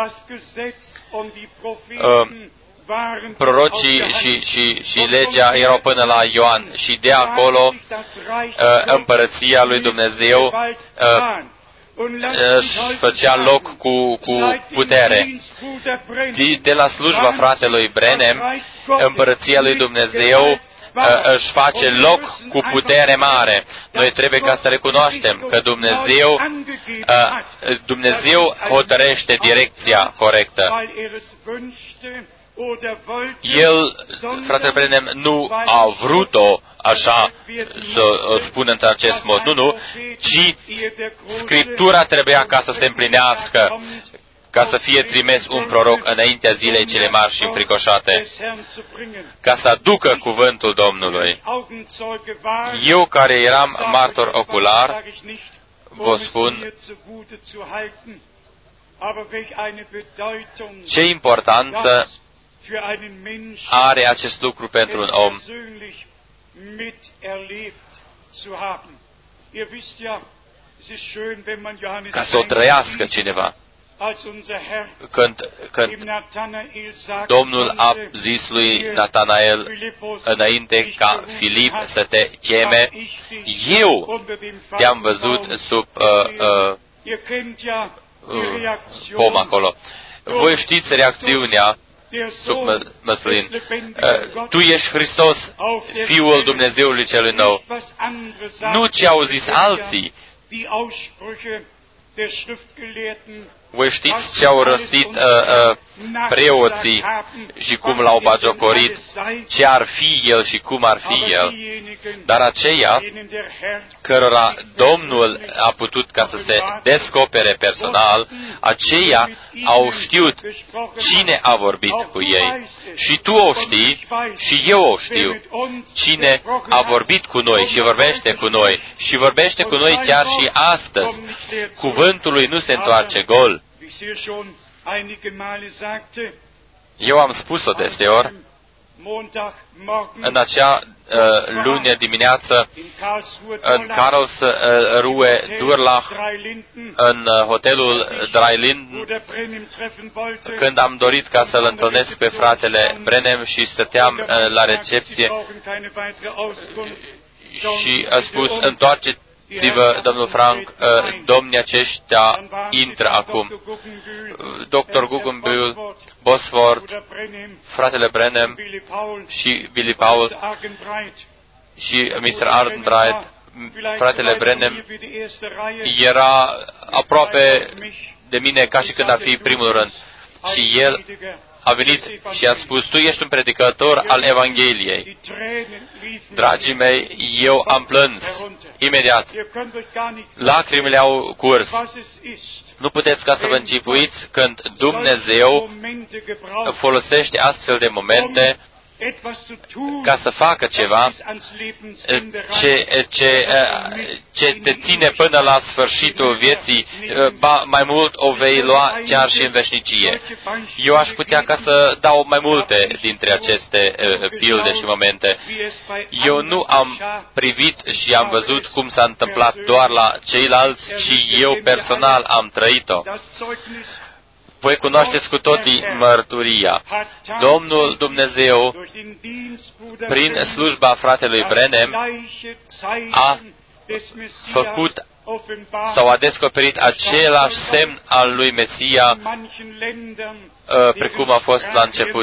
[SPEAKER 2] uh, prorocii și, și, și legea erau până la Ioan și de acolo uh, împărăția lui Dumnezeu uh, își făcea loc cu, cu putere. De, de la slujba fratelui Brenem, împărăția lui Dumnezeu își face loc cu putere mare. Noi trebuie ca să recunoaștem că Dumnezeu, Dumnezeu hotărăște direcția corectă. El, fratele Brenem, nu a vrut-o așa să o spună în acest mod, nu, nu, ci Scriptura trebuia ca să se împlinească, ca să fie trimis un proroc înaintea zilei cele mari și înfricoșate, ca să aducă cuvântul Domnului. Eu, care eram martor ocular, vă spun ce importanță are acest lucru pentru un om. Ca să o trăiască cineva. Când, când Domnul a zis lui Natanael înainte ca Filip să te cheme, eu te-am văzut sub uh, uh, uh, pom acolo. Voi știți reacțiunea sub mă, măslin. Uh, tu ești Hristos, Fiul Dumnezeului celui nou. Nu ce au zis alții, Voi știți ce au rostit uh, uh, preoții și cum l-au bagiocorit, ce ar fi el și cum ar fi el. Dar aceia cărora Domnul a putut ca să se descopere personal, aceia au știut cine a vorbit cu ei. Și tu o știi și eu o știu. Cine a vorbit cu noi și vorbește cu noi și vorbește cu noi chiar și astăzi. Cuvântul lui nu se întoarce gol. Eu am spus-o deseori, în acea uh, luni dimineață, în Karlsruhe, Durlach, în uh, hotelul Drei Linden, când am dorit ca să-l întâlnesc pe fratele Branham și stăteam uh, la recepție și a spus, întoarceți-vă, domnul Frank, domnii aceștia intră acum. doctor Guggenbühl, Bosworth, fratele Branham și Billy Powell și mister Ardenbright, fratele Branham era aproape de mine ca și când ar fi primul rând. Și el a venit și a spus, tu ești un predicător al Evangheliei. Dragii mei, eu am plâns imediat. Lacrimile au curs. Nu puteți ca să vă închipuiți când Dumnezeu folosește astfel de momente ca să facă ceva ce, ce, ce te ține până la sfârșitul vieții, ba, mai mult o vei lua chiar și în veșnicie. Eu aș putea ca să dau mai multe dintre aceste pilde și momente. Eu nu am privit și am văzut cum s-a întâmplat doar la ceilalți, ci eu personal am trăit-o. Voi cunoașteți cu toții mărturia. Domnul Dumnezeu, prin slujba fratelui Branham, a făcut sau a descoperit același semn al lui Mesia, precum a fost la început.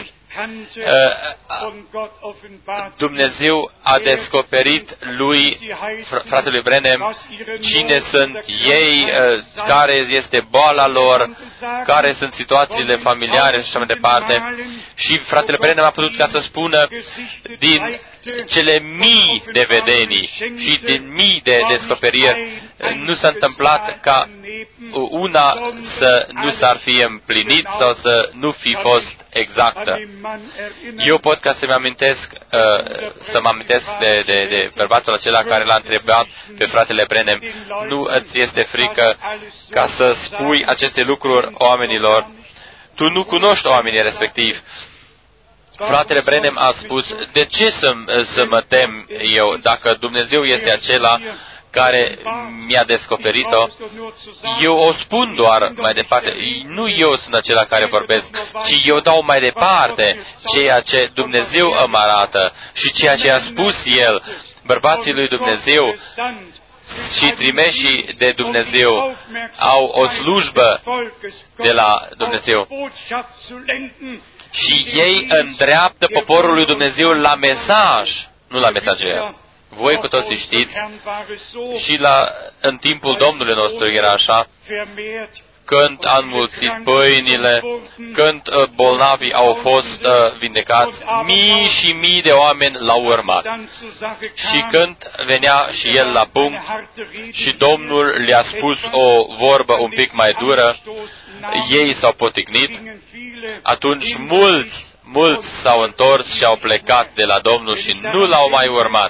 [SPEAKER 2] Dumnezeu a descoperit lui fratelui Branham cine sunt ei, care este boala lor, care sunt situațiile familiare și așa mai departe. Și fratele Branham a putut ca să spună din cele mii de vedenii și din mii de descoperiri, nu s-a întâmplat ca una să nu s-ar fi împlinit sau să nu fi fost exactă. Eu pot ca să-mi amintesc, uh, să mă amintesc de, de, de bărbatul acela care l-a întrebat pe fratele Branham, nu îți este frică ca să spui aceste lucruri oamenilor? Tu nu cunoști oamenii respectiv. Fratele Branham a spus, de ce să, să mă tem eu dacă Dumnezeu este acela care mi-a descoperit-o? Eu o spun doar mai departe. Nu eu sunt acela care vorbesc, ci eu dau mai departe ceea ce Dumnezeu îmi arată și ceea ce a spus El. Bărbații lui Dumnezeu și trimeșii de Dumnezeu au o slujbă de la Dumnezeu. Și ei îndreaptă poporul lui Dumnezeu la mesaj, nu la mesager. Voi cu toții știți, și la, în timpul Domnului nostru era așa, când a înmulțit pâinile, când uh, bolnavii au fost uh, vindecați, mii și mii de oameni l-au urmat. Și când venea și el la punct și Domnul le-a spus o vorbă un pic mai dură, ei s-au poticnit, atunci mulți, mulți s-au întors și au plecat de la Domnul și nu l-au mai urmat.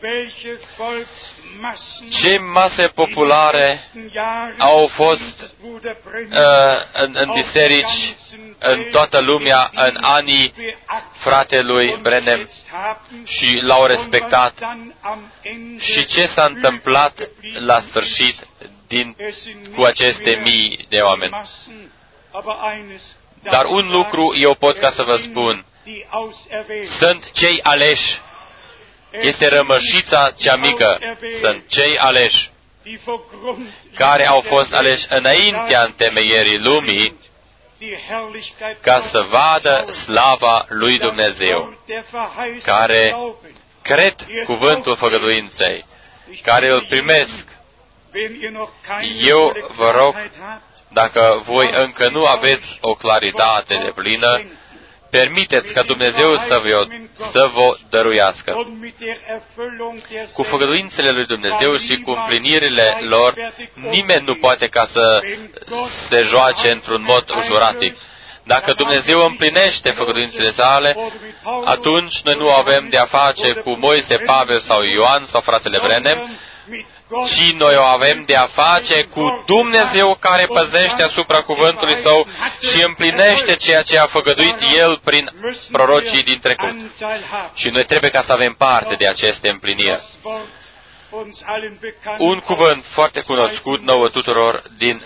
[SPEAKER 2] Ce mase populare au fost uh, în, în biserici, în toată lumea, în anii fratelui Branham și l-au respectat. Și ce s-a întâmplat la sfârșit din, cu aceste mii de oameni? Dar un lucru eu pot ca să vă spun. Sunt cei aleși. Este rămășița cea mică. Sunt cei aleși care au fost aleși înaintea întemeierii lumii ca să vadă slava lui Dumnezeu, care cred cuvântul făgăduinței, care îl primesc. Eu vă rog, Dacă voi încă nu aveți o claritate de plină, permiteți ca Dumnezeu să vă, să vă dăruiască. Cu făgăduințele lui Dumnezeu și cu împlinirile lor, nimeni nu poate ca să se joace într-un mod ușuratic. Dacă Dumnezeu împlinește făgăduințele sale, atunci noi nu avem de-a face cu Moise, Pavel sau Ioan sau fratele Brenem, ci noi o avem de a face cu Dumnezeu care păzește asupra cuvântului Său și împlinește ceea ce a făgăduit El prin prorocii din trecut. Și noi trebuie ca să avem parte de aceste împliniri. Un cuvânt foarte cunoscut nouă tuturor din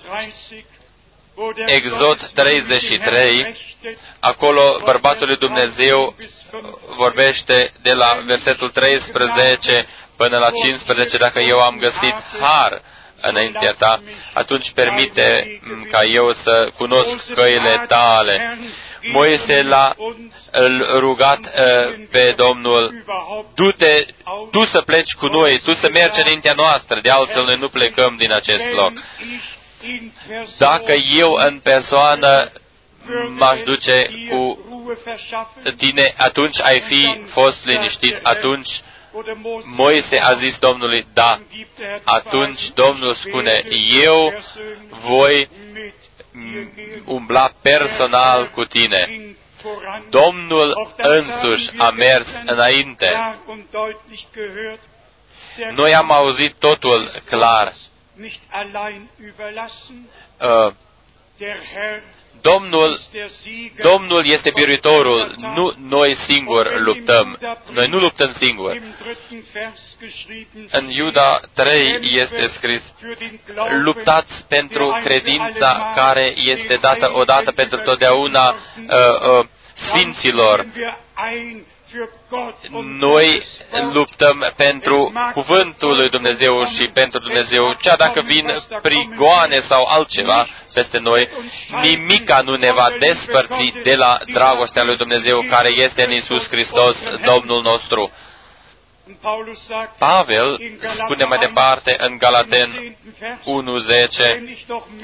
[SPEAKER 2] Exod treizeci și trei, acolo bărbatul lui Dumnezeu vorbește de la versetul treisprezece până la cincisprezece, dacă eu am găsit har înaintea ta, atunci permite ca eu să cunosc căile tale. Moise l-a rugat uh, pe Domnul, du-te, tu să pleci cu noi, tu să mergi înaintea noastră, de altfel noi nu plecăm din acest loc. Dacă eu în persoană m-aș duce cu tine, atunci ai fi fost liniștit. Atunci Moise a zis Domnului, da. Atunci Domnul spune, eu voi umbla personal cu tine. Domnul însuși a mers înainte. Noi am auzit totul clar. Uh, Domnul, Domnul este biruitorul, nu noi singuri luptăm. Noi nu luptăm singuri. În Iuda trei este scris, luptați pentru credința care este dată odată pentru totdeauna uh, uh, sfinților. Noi luptăm pentru cuvântul lui Dumnezeu și pentru Dumnezeu. Chiar dacă vin prigoane sau altceva peste noi, nimica nu ne va despărți de la dragostea lui Dumnezeu care este în Iisus Hristos, Domnul nostru. Pavel spune mai departe în Galaten unu zece,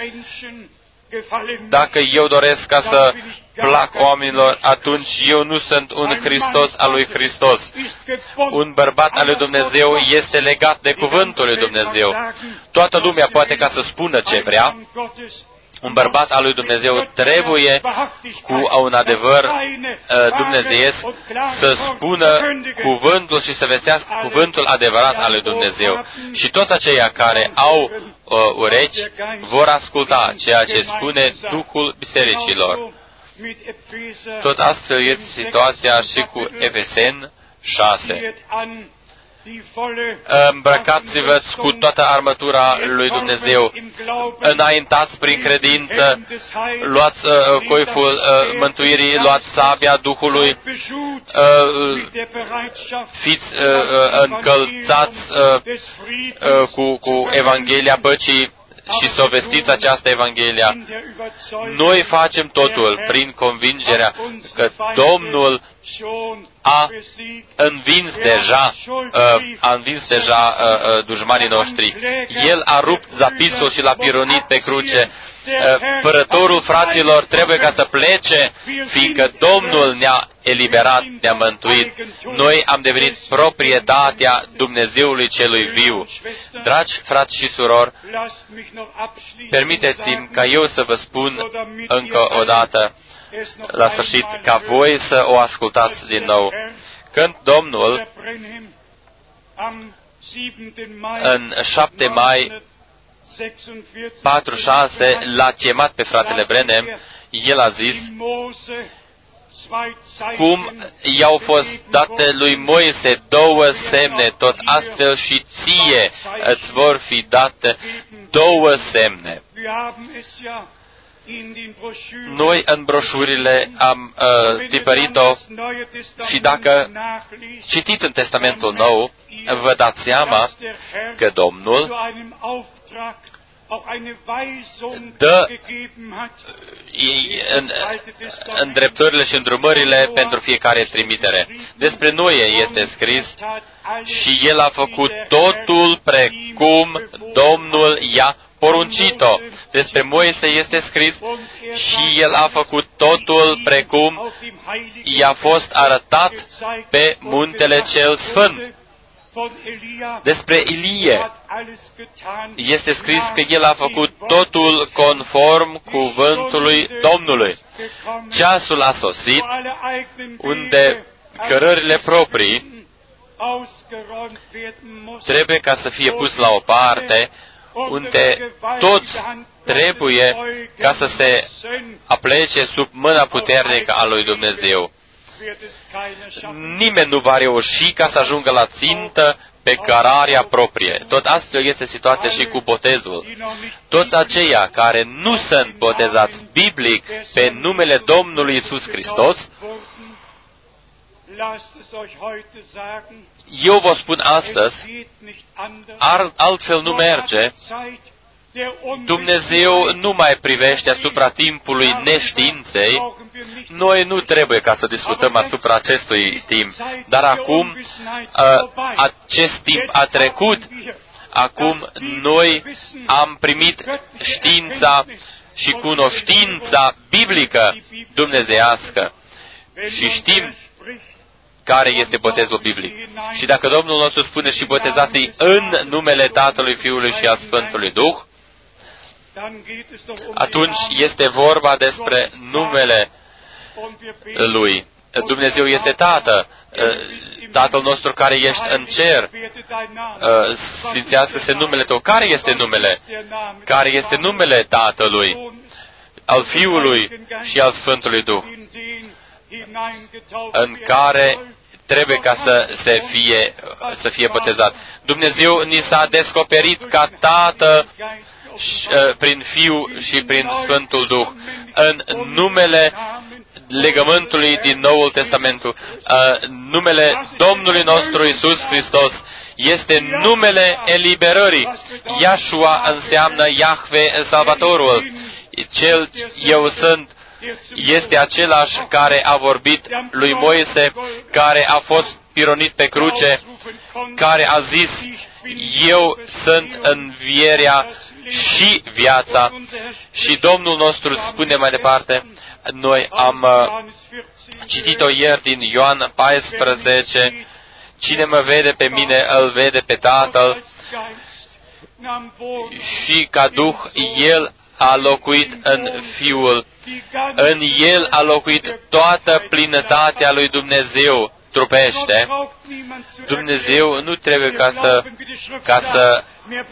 [SPEAKER 2] dacă eu doresc ca să plac oamenilor, atunci eu nu sunt un Hristos al lui Hristos. Un bărbat al lui Dumnezeu este legat de cuvântul lui Dumnezeu. Toată lumea poate ca să spună ce vrea. Un bărbat al lui Dumnezeu trebuie, cu un adevăr uh, dumnezeiesc, să spună cuvântul și să vestească cuvântul adevărat al lui Dumnezeu. Și toți aceia care au uh, urechi vor asculta ceea ce spune Duhul bisericilor. Tot astfel este situația și cu Efeseni șase. Îmbrăcați-vă cu toată armătura lui Dumnezeu, înaintați prin credință, luați uh, coiful uh, mântuirii, luați sabia Duhului, uh, fiți uh, încălțați uh, uh, cu, cu Evanghelia păcii și să o vestiți această Evanghelia. Noi facem totul prin convingerea că Domnul a învins deja, uh, a învins deja uh, uh, dușmanii noștri. El a rupt zapisul și l-a pironit pe cruce. Uh, părătorul fraților trebuie ca să plece, fiindcă Domnul ne-a eliberat, ne-a mântuit. Noi am devenit proprietatea Dumnezeului celui viu. Dragi frați și surori, permiteți-mi ca eu să vă spun încă o dată, la sfârșit, ca voi să o ascultați din nou. Când Domnul, în șapte mai patruzeci și șase, l-a chemat pe fratele Brenem, el a zis, cum i-au fost date lui Moise două semne, tot astfel și ție îți vor fi date două semne. Noi în broșurile am uh, tipărit-o și dacă citiți în Testamentul Nou, vă dați seama că Domnul dă în, îndreptările și îndrumările pentru fiecare trimitere. Despre Noe este scris, și el a făcut totul precum Domnul i-a poruncit-o. Despre Moise este scris și el a făcut totul precum i-a fost arătat pe muntele cel sfânt. Despre Ilie este scris că el a făcut totul conform cuvântului Domnului. Ceasul a sosit unde cărările proprii trebuie ca să fie pus la o parte, unde toți trebuie ca să se aplece sub mâna puternică a lui Dumnezeu. Nimeni nu va reuși ca să ajungă la țintă pe cărarea proprie. Tot astfel este situația și cu botezul. Toți aceia care nu sunt botezați biblic pe numele Domnului Iisus Hristos, eu vă spun astăzi, altfel nu merge. Dumnezeu nu mai privește asupra timpului neștiinței. Noi nu trebuie ca să discutăm asupra acestui timp. Dar acum, acest timp a trecut. Acum noi am primit știința și cunoștința biblică dumnezeiască. Și știm care este botezul biblic. Și dacă Domnul nostru spune și botezați-i în numele Tatălui, Fiului și al Sfântului Duh, atunci este vorba despre numele Lui. Dumnezeu este Tată, Tatăl nostru care ești în cer, sfințească-se numele Tău. Care este numele? Care este numele Tatălui, al Fiului și al Sfântului Duh, în care trebuie ca să se fie, să fie botezat. Dumnezeu ni s-a descoperit ca Tată prin Fiu și prin Sfântul Duh, în numele legământului din Noul Testamentul. Numele Domnului nostru Iisus Hristos este numele eliberării. Yahshua înseamnă Iahve Salvatorul. Cel eu sunt este același care a vorbit lui Moise, care a fost pironit pe cruce, care a zis, eu sunt învierea și viața. Și Domnul nostru spune mai departe, noi am citit-o ieri din Ioan paisprezece, cine mă vede pe mine, îl vede pe Tatăl, și ca Duh, El a locuit în Fiul. În El a locuit toată plinătatea lui Dumnezeu trupește. Dumnezeu nu trebuie ca să, ca să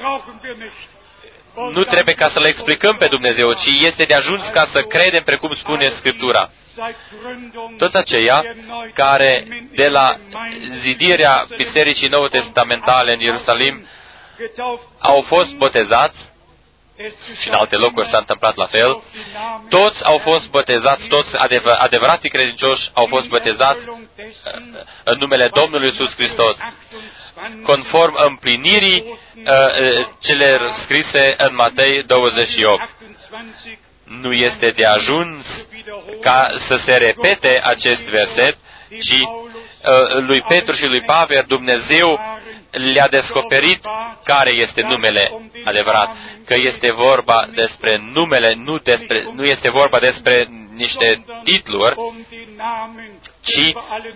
[SPEAKER 2] nu trebuie ca să le explicăm pe Dumnezeu, ci este de ajuns ca să credem precum spune Scriptura. Toți aceia care de la zidirea Bisericii Nou Testamentale în Ierusalim au fost botezați, și în alte locuri s-a întâmplat la fel, toți au fost botezați, toți adevăr, adevărații credincioși au fost botezați în numele Domnului Iisus Hristos, conform împlinirii uh, celor scrise în Matei douăzeci și opt. Nu este de ajuns ca să se repete acest verset, ci uh, lui Petru și lui Pavel Dumnezeu le-a descoperit care este numele adevărat, că este vorba despre numele, nu, despre, nu este vorba despre niște titluri, ci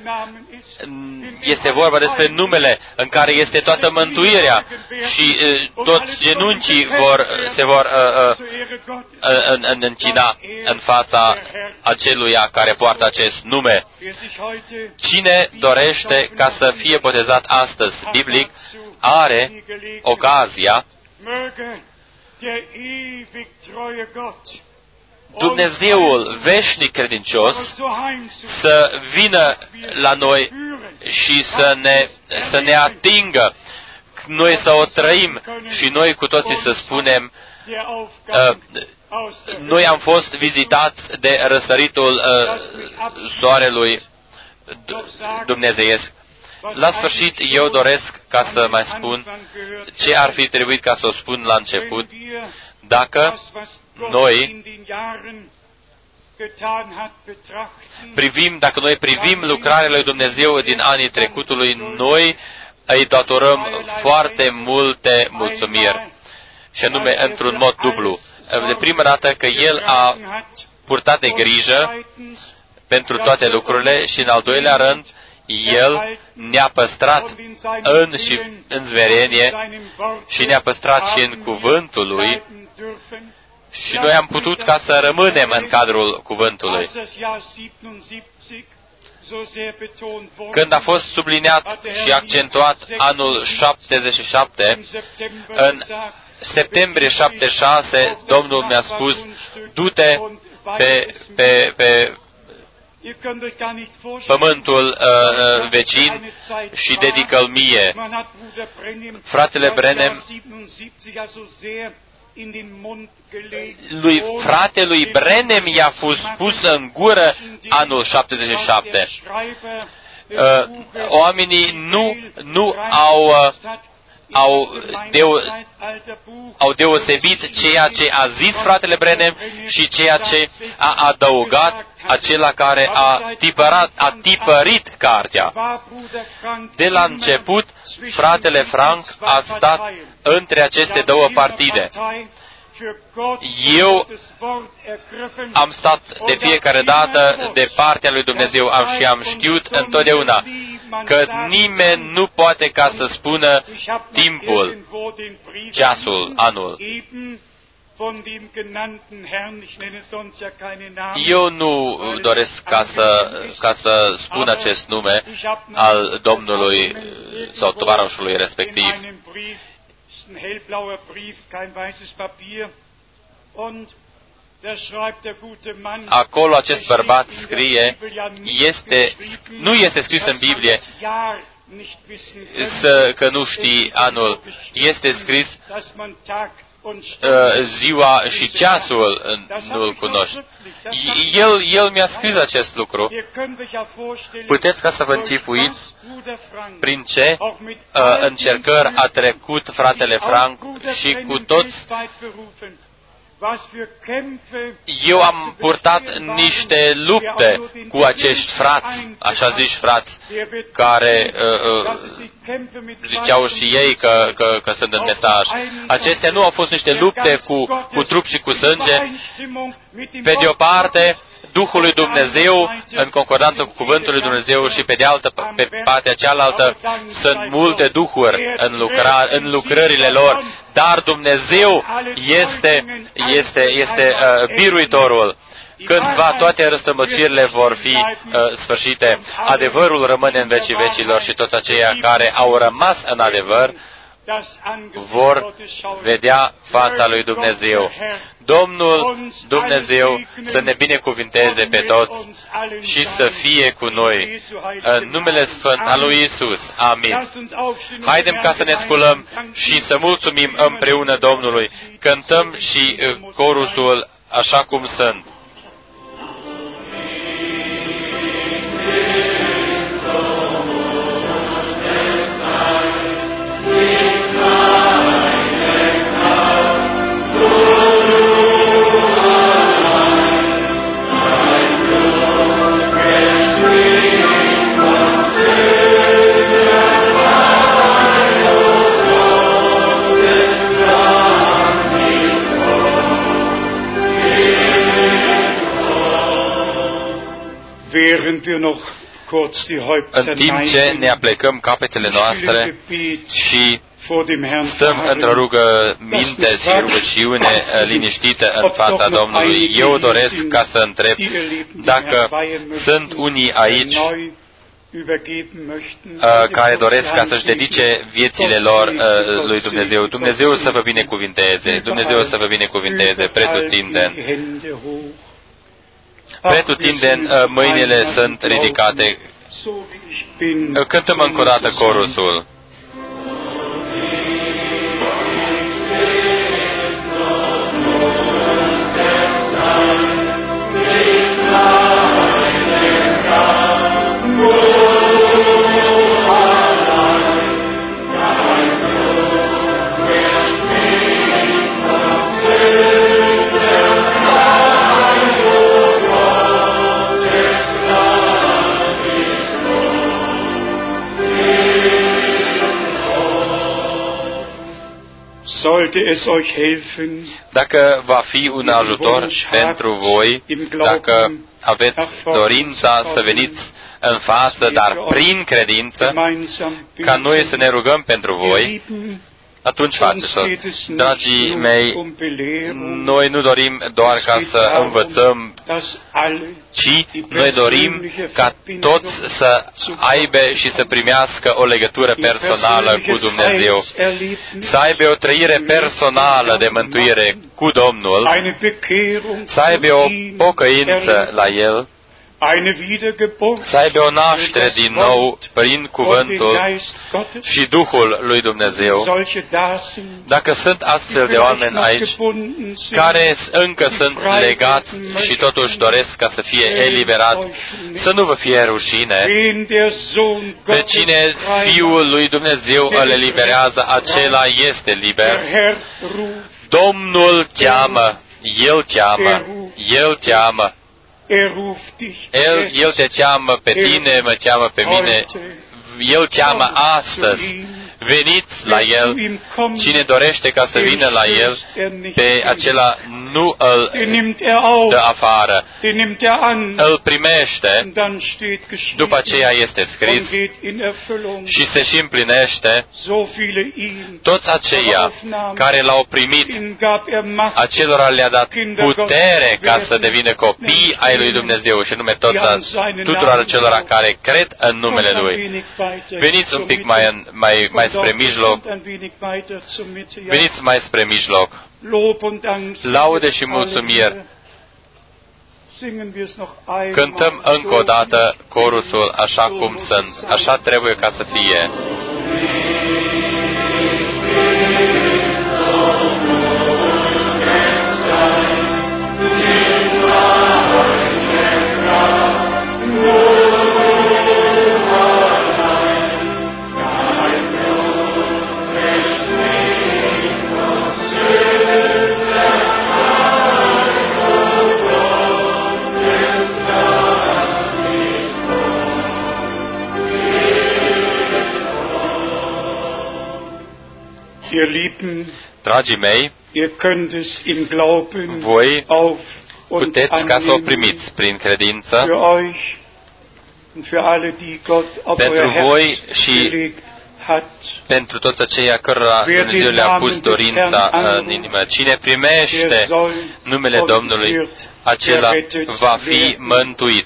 [SPEAKER 2] este vorba despre numele în care este toată mântuirea și uh, toți genuncii vor, se vor uh, uh, în, în, închina în fața aceluia care poartă acest nume. Cine dorește ca să fie botezat astăzi biblic, are ocazia. Dumnezeul veșnic credincios să vină la noi și să ne, să ne atingă, noi să o trăim și noi cu toții să spunem, uh, noi am fost vizitați de răsăritul uh, soarelui dumnezeiesc. La sfârșit, eu doresc ca să mai spun ce ar fi trebuit ca să o spun la început. Dacă noi privim, dacă noi privim lucrarea lui Dumnezeu din anii trecutului, noi îi datorăm foarte multe mulțumiri. și anume într-un mod dublu. De prima dată că El a purtat de grijă pentru toate lucrurile și în al doilea rând, El ne-a păstrat în și în zverenie și ne-a păstrat și în cuvântul Lui și noi am putut ca să rămânem în cadrul cuvântului. Când a fost subliniat și accentuat anul șaptezeci și șapte, în septembrie șaptezeci și șase, Domnul mi-a spus, du-te pe, pe, pe pământul uh, vecin și dedică-l mie. Fratele Brenem, lui fratelui Brenem i-a fost pus în gură anul șaptezeci și șapte. Uh, oamenii nu, nu au, uh, au, deo, au deosebit ceea ce a zis fratele Brenem și ceea ce a adăugat acela care a tipărat, a tipărit cartea. De la început, fratele Frank a stat între aceste două partide. Eu am stat de fiecare dată de partea lui Dumnezeu și am știut întotdeauna că nimeni nu poate ca să spună timpul, ceasul, anul. Eu nu doresc ca să, ca să spun acest nume al Domnului sau tovarășului respectiv. Acolo acest bărbat scrie, este, nu este scris în Biblie să, că nu știi anul, este scris uh, ziua și ceasul nu-l cunoști. El, el mi-a scris acest lucru. Puteți ca să vă închipuiți prin ce uh, încercări a trecut fratele Frank și cu toți. Eu am purtat niște lupte cu acești frați, așa zici frați, care uh, uh, ziceau și ei că, că, că sunt în mesaj. Acestea nu au fost niște lupte cu, cu trup și cu sânge. Pe de o parte, Duhul lui Dumnezeu, în concordanță cu Cuvântul lui Dumnezeu, și pe de altă, pe partea cealaltă, sunt multe duhuri în, lucra, în lucrările lor, dar Dumnezeu este, este, este uh, biruitorul. Cândva toate răstămăcirile vor fi uh, sfârșite, adevărul rămâne în vecii vecilor și toți aceia care au rămas în adevăr vor vedea fața lui Dumnezeu. Domnul Dumnezeu să ne binecuvinteze pe toți și să fie cu noi. În numele Sfânt al lui Isus. Amin. Haidem ca să ne sculăm și să mulțumim împreună Domnului. Cântăm și corusul așa cum sunt. În timp ce ne aplecăm capetele noastre și stăm într-o rugăminte și rugăciune liniștită în fața Domnului, eu doresc ca să întreb dacă sunt unii aici care doresc ca să-și dedice viețile lor lui Dumnezeu. Dumnezeu să vă binecuvinteze, Dumnezeu să vă binecuvinteze pretutindeni. Pretutindeni mâinile sunt ridicate. Cântăm încă o dată corusul.
[SPEAKER 1] Sollte es euch helfen,
[SPEAKER 2] dacă va fi un ajutor pentru voi, dacă aveți dorința să veniți în față, dar prin credință, ca noi să ne rugăm pentru voi, atunci faceți-o. Dragii mei, noi nu dorim doar ca să învățăm, ci noi dorim ca toți să aibă și să primească o legătură personală cu Dumnezeu, să aibă o trăire personală de mântuire cu Domnul, să aibă o pocăință la El, să aibă o naștere din nou prin cuvântul și Duhul lui Dumnezeu. Dacă sunt astfel de oameni aici care încă sunt legați și totuși doresc ca să fie eliberați, să nu vă fie rușine. Pe cine Fiul lui Dumnezeu îl eliberează, acela este liber. Domnul cheamă, El cheamă, El cheamă. El, El te cheamă pe tine, mă cheamă pe mine. El cheamă astăzi. Veniți la El. Cine dorește ca să vină la El, pe acela nu îl dă afară. Îl primește. După aceea este scris și se și împlinește. Toți aceia care l-au primit, acelora le-a dat putere ca să devină copii ai lui Dumnezeu și nume toți tuturor acelora care cred în numele Lui. Veniți un pic mai, mai, mai spre mijloc. Veniți mai spre mijloc. Laude și mulțumiri. Cântăm încă o dată corusul așa cum sunt. Așa trebuie ca să fie. Dragii mei, voi puteți ca să o primiți prin credință pentru voi și pentru toți aceia cărora Dumnezeu le-a pus dorința în inimă. Cine primește numele Domnului, acela va fi mântuit.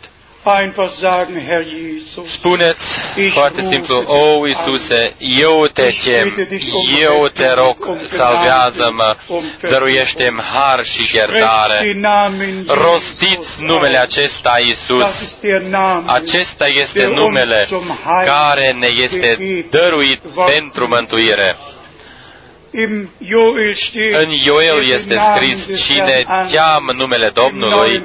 [SPEAKER 2] Spuneți foarte simplu: O, Iisuse, eu te chem, eu te rog, salvează-mă, dăruiește-mi har și iertare. Rostiți numele acesta, Iisus. Acesta este numele care ne este dăruit pentru mântuire. În Ioel este scris: cine cheamă numele Domnului.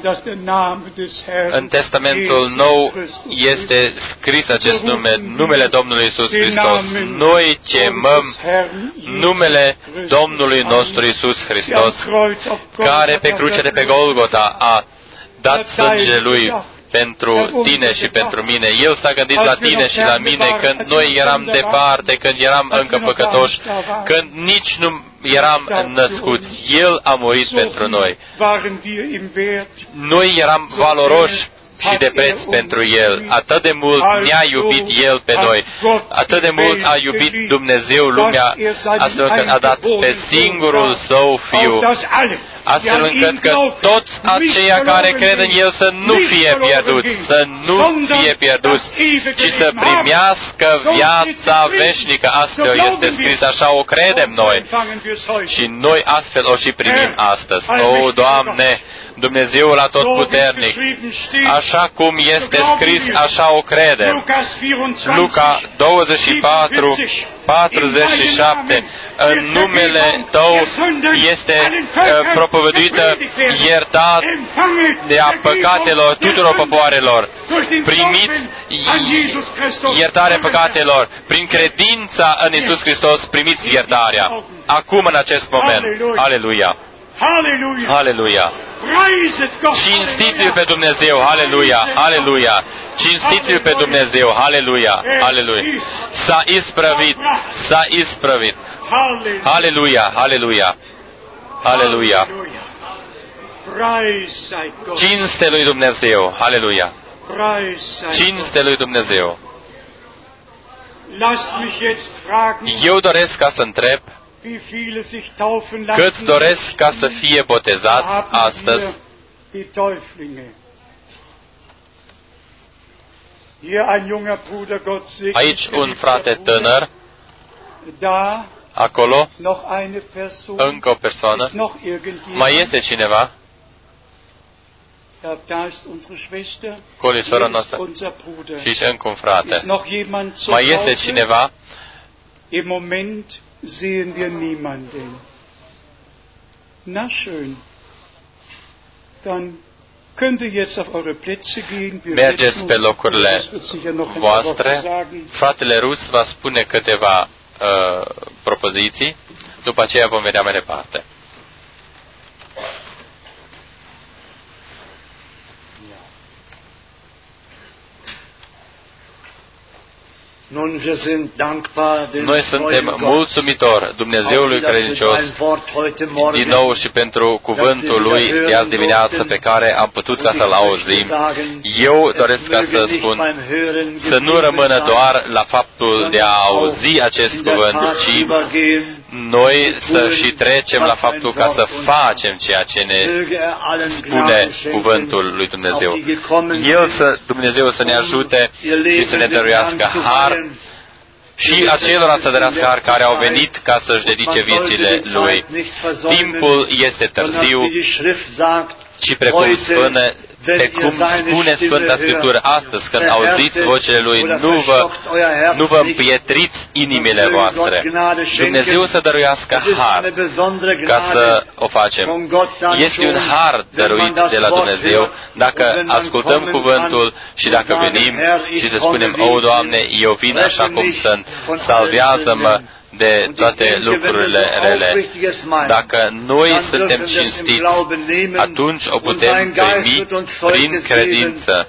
[SPEAKER 2] În Testamentul Nou este scris acest nume, numele Domnului Iisus Hristos. Noi chemăm numele Domnului nostru Iisus Hristos, care pe crucea de pe Golgota a dat sângele Lui pentru tine și pentru mine. El s-a gândit la tine și la mine când noi eram departe, când eram încă păcătoși, când nici nu eram născuți. El a murit pentru noi. Noi eram valoroși și de preț pentru El. Atât de mult ne-a iubit El pe noi. Atât de mult a iubit Dumnezeu lumea, astfel că a dat pe singurul Său Fiu, astfel încât că toți aceia care cred în El să nu fie pierduți, să nu fie pierduți, ci să primească viața veșnică. Astfel este scris, așa o credem noi. Și noi astfel o și primim astăzi. O, Doamne, Dumnezeul Atotputernic, așa cum este scris, așa o credem. Luca douăzeci și patru, patruzeci și șapte. În numele Tău este uh, propovăduită iertarea păcatelor tuturor popoarelor. Primiți iertarea păcatelor. Prin credința în Iisus Hristos primiți iertarea. Acum, în acest moment. Aleluia! Aleluia! Cinstiți-l pe Dumnezeu, aleluia, aleluia. Cinstiți-l pe Dumnezeu, aleluia, aleluia. S-a isprăvit, s-a isprăvit. Aleluia, aleluia, aleluia. Cinste lui Dumnezeu, aleluia. Cinste lui Dumnezeu. Eu doresc ca să întreb câți doresc ca să fie botezați astăzi. Aici un frate tânăr, acolo încă o persoană. Mai este cineva? Acolo e sora noastră. Și și încă un frate. Mai este cineva?
[SPEAKER 1] Im Moment sehen wir niemanden. Na schön. Dann könnt ihr jetzt auf eure Plätze gehen. Wir
[SPEAKER 2] mergeți pe locurile voastre. Fratele Rus va spune câteva uh, propoziții. După aceea vom vedea mai departe. Noi suntem mulțumitori Dumnezeului credincios din nou și pentru cuvântul Lui de azi dimineață pe care am putut ca să-l auzim. Eu doresc ca să spun să nu rămână doar la faptul de a auzi acest cuvânt, ci noi să și trecem la faptul ca să facem ceea ce ne spune cuvântul lui Dumnezeu. El să, Dumnezeu să ne ajute și să ne dăruiască har și acelora să dărească har care au venit ca să-și dedice viețile Lui. Timpul este târziu și precum spune, pe cum spune Sfânta Scriptură astăzi, când auziți vocile Lui, nu vă, nu vă împietriți inimile voastre. Dumnezeu să dăruiască har ca să o facem. Este un har dăruit de la Dumnezeu dacă ascultăm cuvântul și dacă venim și să spunem, o, Doamne, eu vin așa cum sunt, salvează-mă de toate lucrurile rele. Dacă noi suntem cinstiți, atunci o putem primi prin credință.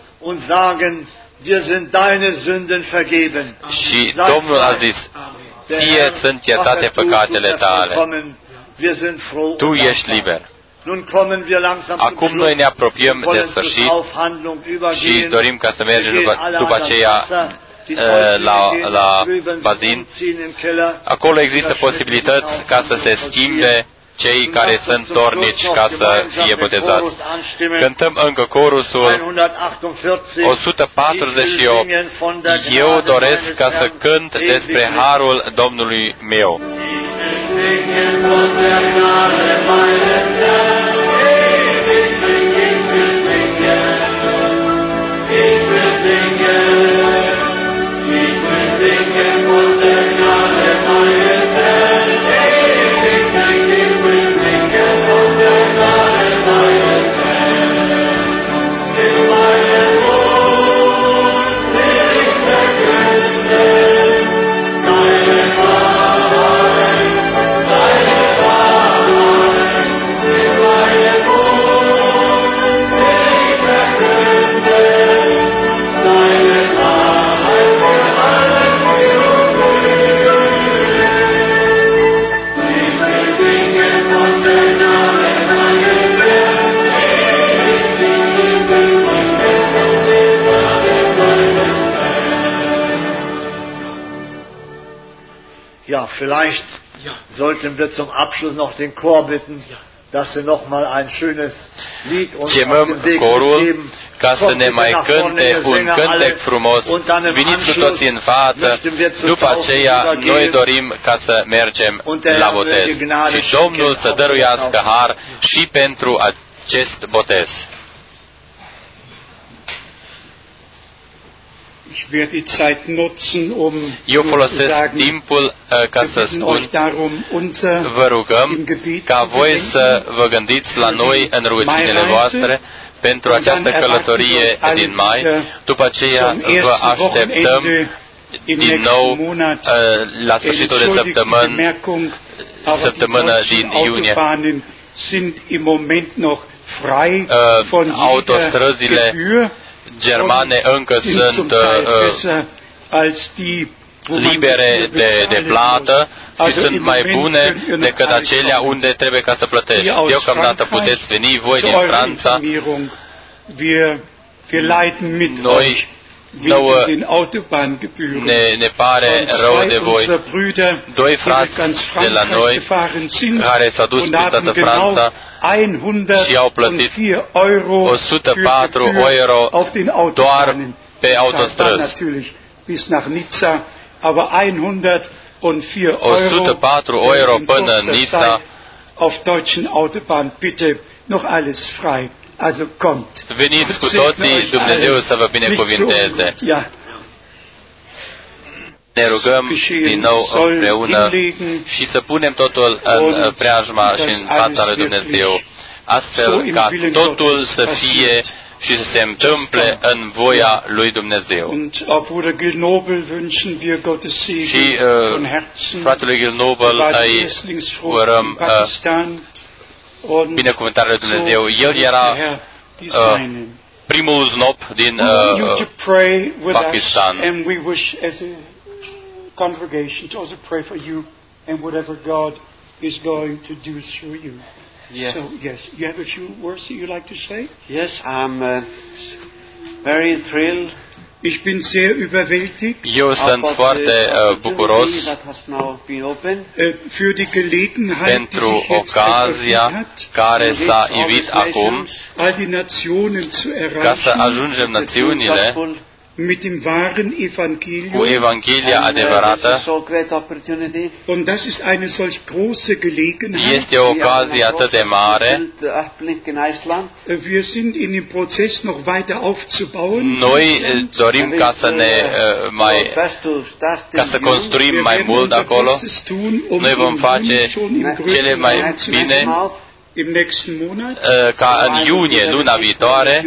[SPEAKER 2] Și Domnul a zis, ție sunt iertate păcatele tale. Tu ești liber. Acum noi ne apropiem de sfârșit și dorim ca să mergem după, după aceea la, la bazin. Acolo există posibilități ca să se schimbe cei care sunt dornici ca să fie botezați. Cântăm încă corusul o sută patruzeci și opt. Eu doresc ca să cânt despre harul Domnului meu.
[SPEAKER 3] Ja, vielleicht sollten wir zum Abschluss noch den Chor bitten, dass sie noch mal ein schönes Lied uns auf den Weg mitgeben.
[SPEAKER 2] Ca să ne mai cânte un cântec frumos, veniți cu toții în față, după aceea noi dorim ca să mergem la botez. Și Domnul să dăruiască har și pentru acest botez. Eu folosesc timpul uh, ca să spun, vă rugăm ca voi să vă gândiți la noi în rugăciunile voastre pentru această călătorie din mai. După aceea vă așteptăm din nou uh, la sfârșitul de săptămână, săptămână din iunie. uh, autostrăzile germane încă sunt uh, libere de, de plată și sunt mai bune decât acelea unde trebuie ca să plătești. Deocamdată puteți veni voi din Franța, noi nouă ne, ne pare rău de voi. Doi frați de la noi care s-au dus prin toată Franța și au plătit o sută patru euro doar pe autostrăzi. o sută patru euro până în Nizza. Veniți cu toții, Dumnezeu să vă binecuvinteze. Ne rugăm din nou împreună și să punem totul în preajma și în fața lui Dumnezeu, astfel ca totul să fie și să se întâmple în voia lui Dumnezeu. Și uh, fratele Gil Nobel îi urăm uh, binecuvântarea lui Dumnezeu. El era uh, primul znop din uh, Pakistan.
[SPEAKER 4] Yeah.
[SPEAKER 1] So, yes, you have a few words that you like to say?
[SPEAKER 4] Yes, I'm uh, very thrilled.
[SPEAKER 1] Ich bin sehr überwältigt.
[SPEAKER 2] Eu sunt foarte uh, bucuros
[SPEAKER 1] für die Gelegenheit,
[SPEAKER 2] pentru ocazia care s-a ivit acum
[SPEAKER 1] all die Nationen zu
[SPEAKER 2] ca să
[SPEAKER 1] erreichen
[SPEAKER 2] ajungem națiunile
[SPEAKER 1] mit dem wahren Evangelium.
[SPEAKER 2] cu Evanghelia adevărată.
[SPEAKER 1] Und das ist eine solch große Gelegenheit.
[SPEAKER 2] Este o ocazie atât de mare.
[SPEAKER 1] Wir sind in dem Prozess noch weiter aufzubauen.
[SPEAKER 2] Noi dorim ca să ne uh, mai ca să construim mai mult acolo. Noi vom face cele mai bine
[SPEAKER 1] im nächsten Monat,
[SPEAKER 2] uh, ca în iunie, luna viitoare.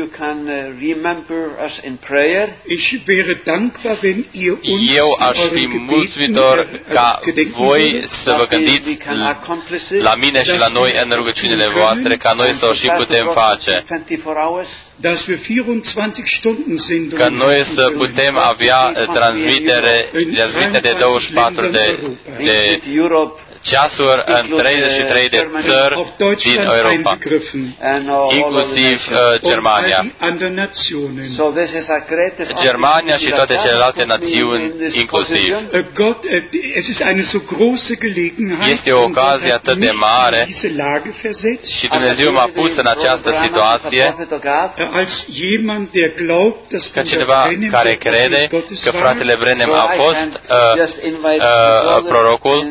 [SPEAKER 1] Ich wäre dankbar, wenn ihr uns
[SPEAKER 2] Eu aș fi mulțumitor ca voi să vă gândiți la mine și la noi în rugăciunile voastre, ca noi să o și putem face.
[SPEAKER 1] Dass wir vierundzwanzig Stunden Sendung,
[SPEAKER 2] ca noi să putem avea transmitere, transmitere de douăzeci și patru de, de ceasuri în treizeci și trei de țări din Europa, inclusiv uh, Germania. Germania și toate celelalte națiuni inclusiv. Este o ocazie atât de mare și Dumnezeu m-a pus în această situație ca cineva care crede că fratele Branham a fost uh, uh, prorocul.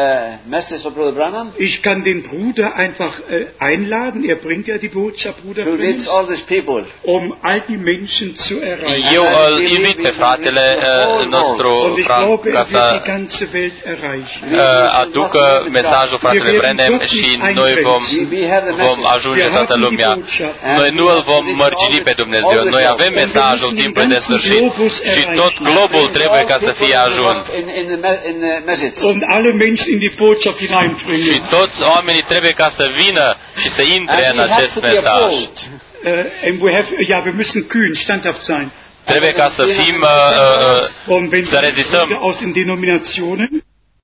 [SPEAKER 1] Ich kann den Bruder einfach äh, einladen, er bringt ja die Botschaft, Bruder Prinz, um all die Menschen zu erreichen.
[SPEAKER 2] Eu îl invit pe fratele uh, nostru Frank ca să uh, aducă mesajul fratele Branham și noi vom, vom ajunge toată lumea. Noi nu îl vom mărgini pe Dumnezeu. Noi avem mesajul timpului de sfârșit și tot globul trebuie ca să fie ajuns.
[SPEAKER 1] Und alle Menschen in die Botschaft hineinbringen.
[SPEAKER 2] Și toți oamenii trebuie ca să vină și să intre în acest mesaj.
[SPEAKER 1] And we have, ja, wir müssen kühn, standhaft sein.
[SPEAKER 2] Trebuie ca să fim, uh, uh, să rezistăm.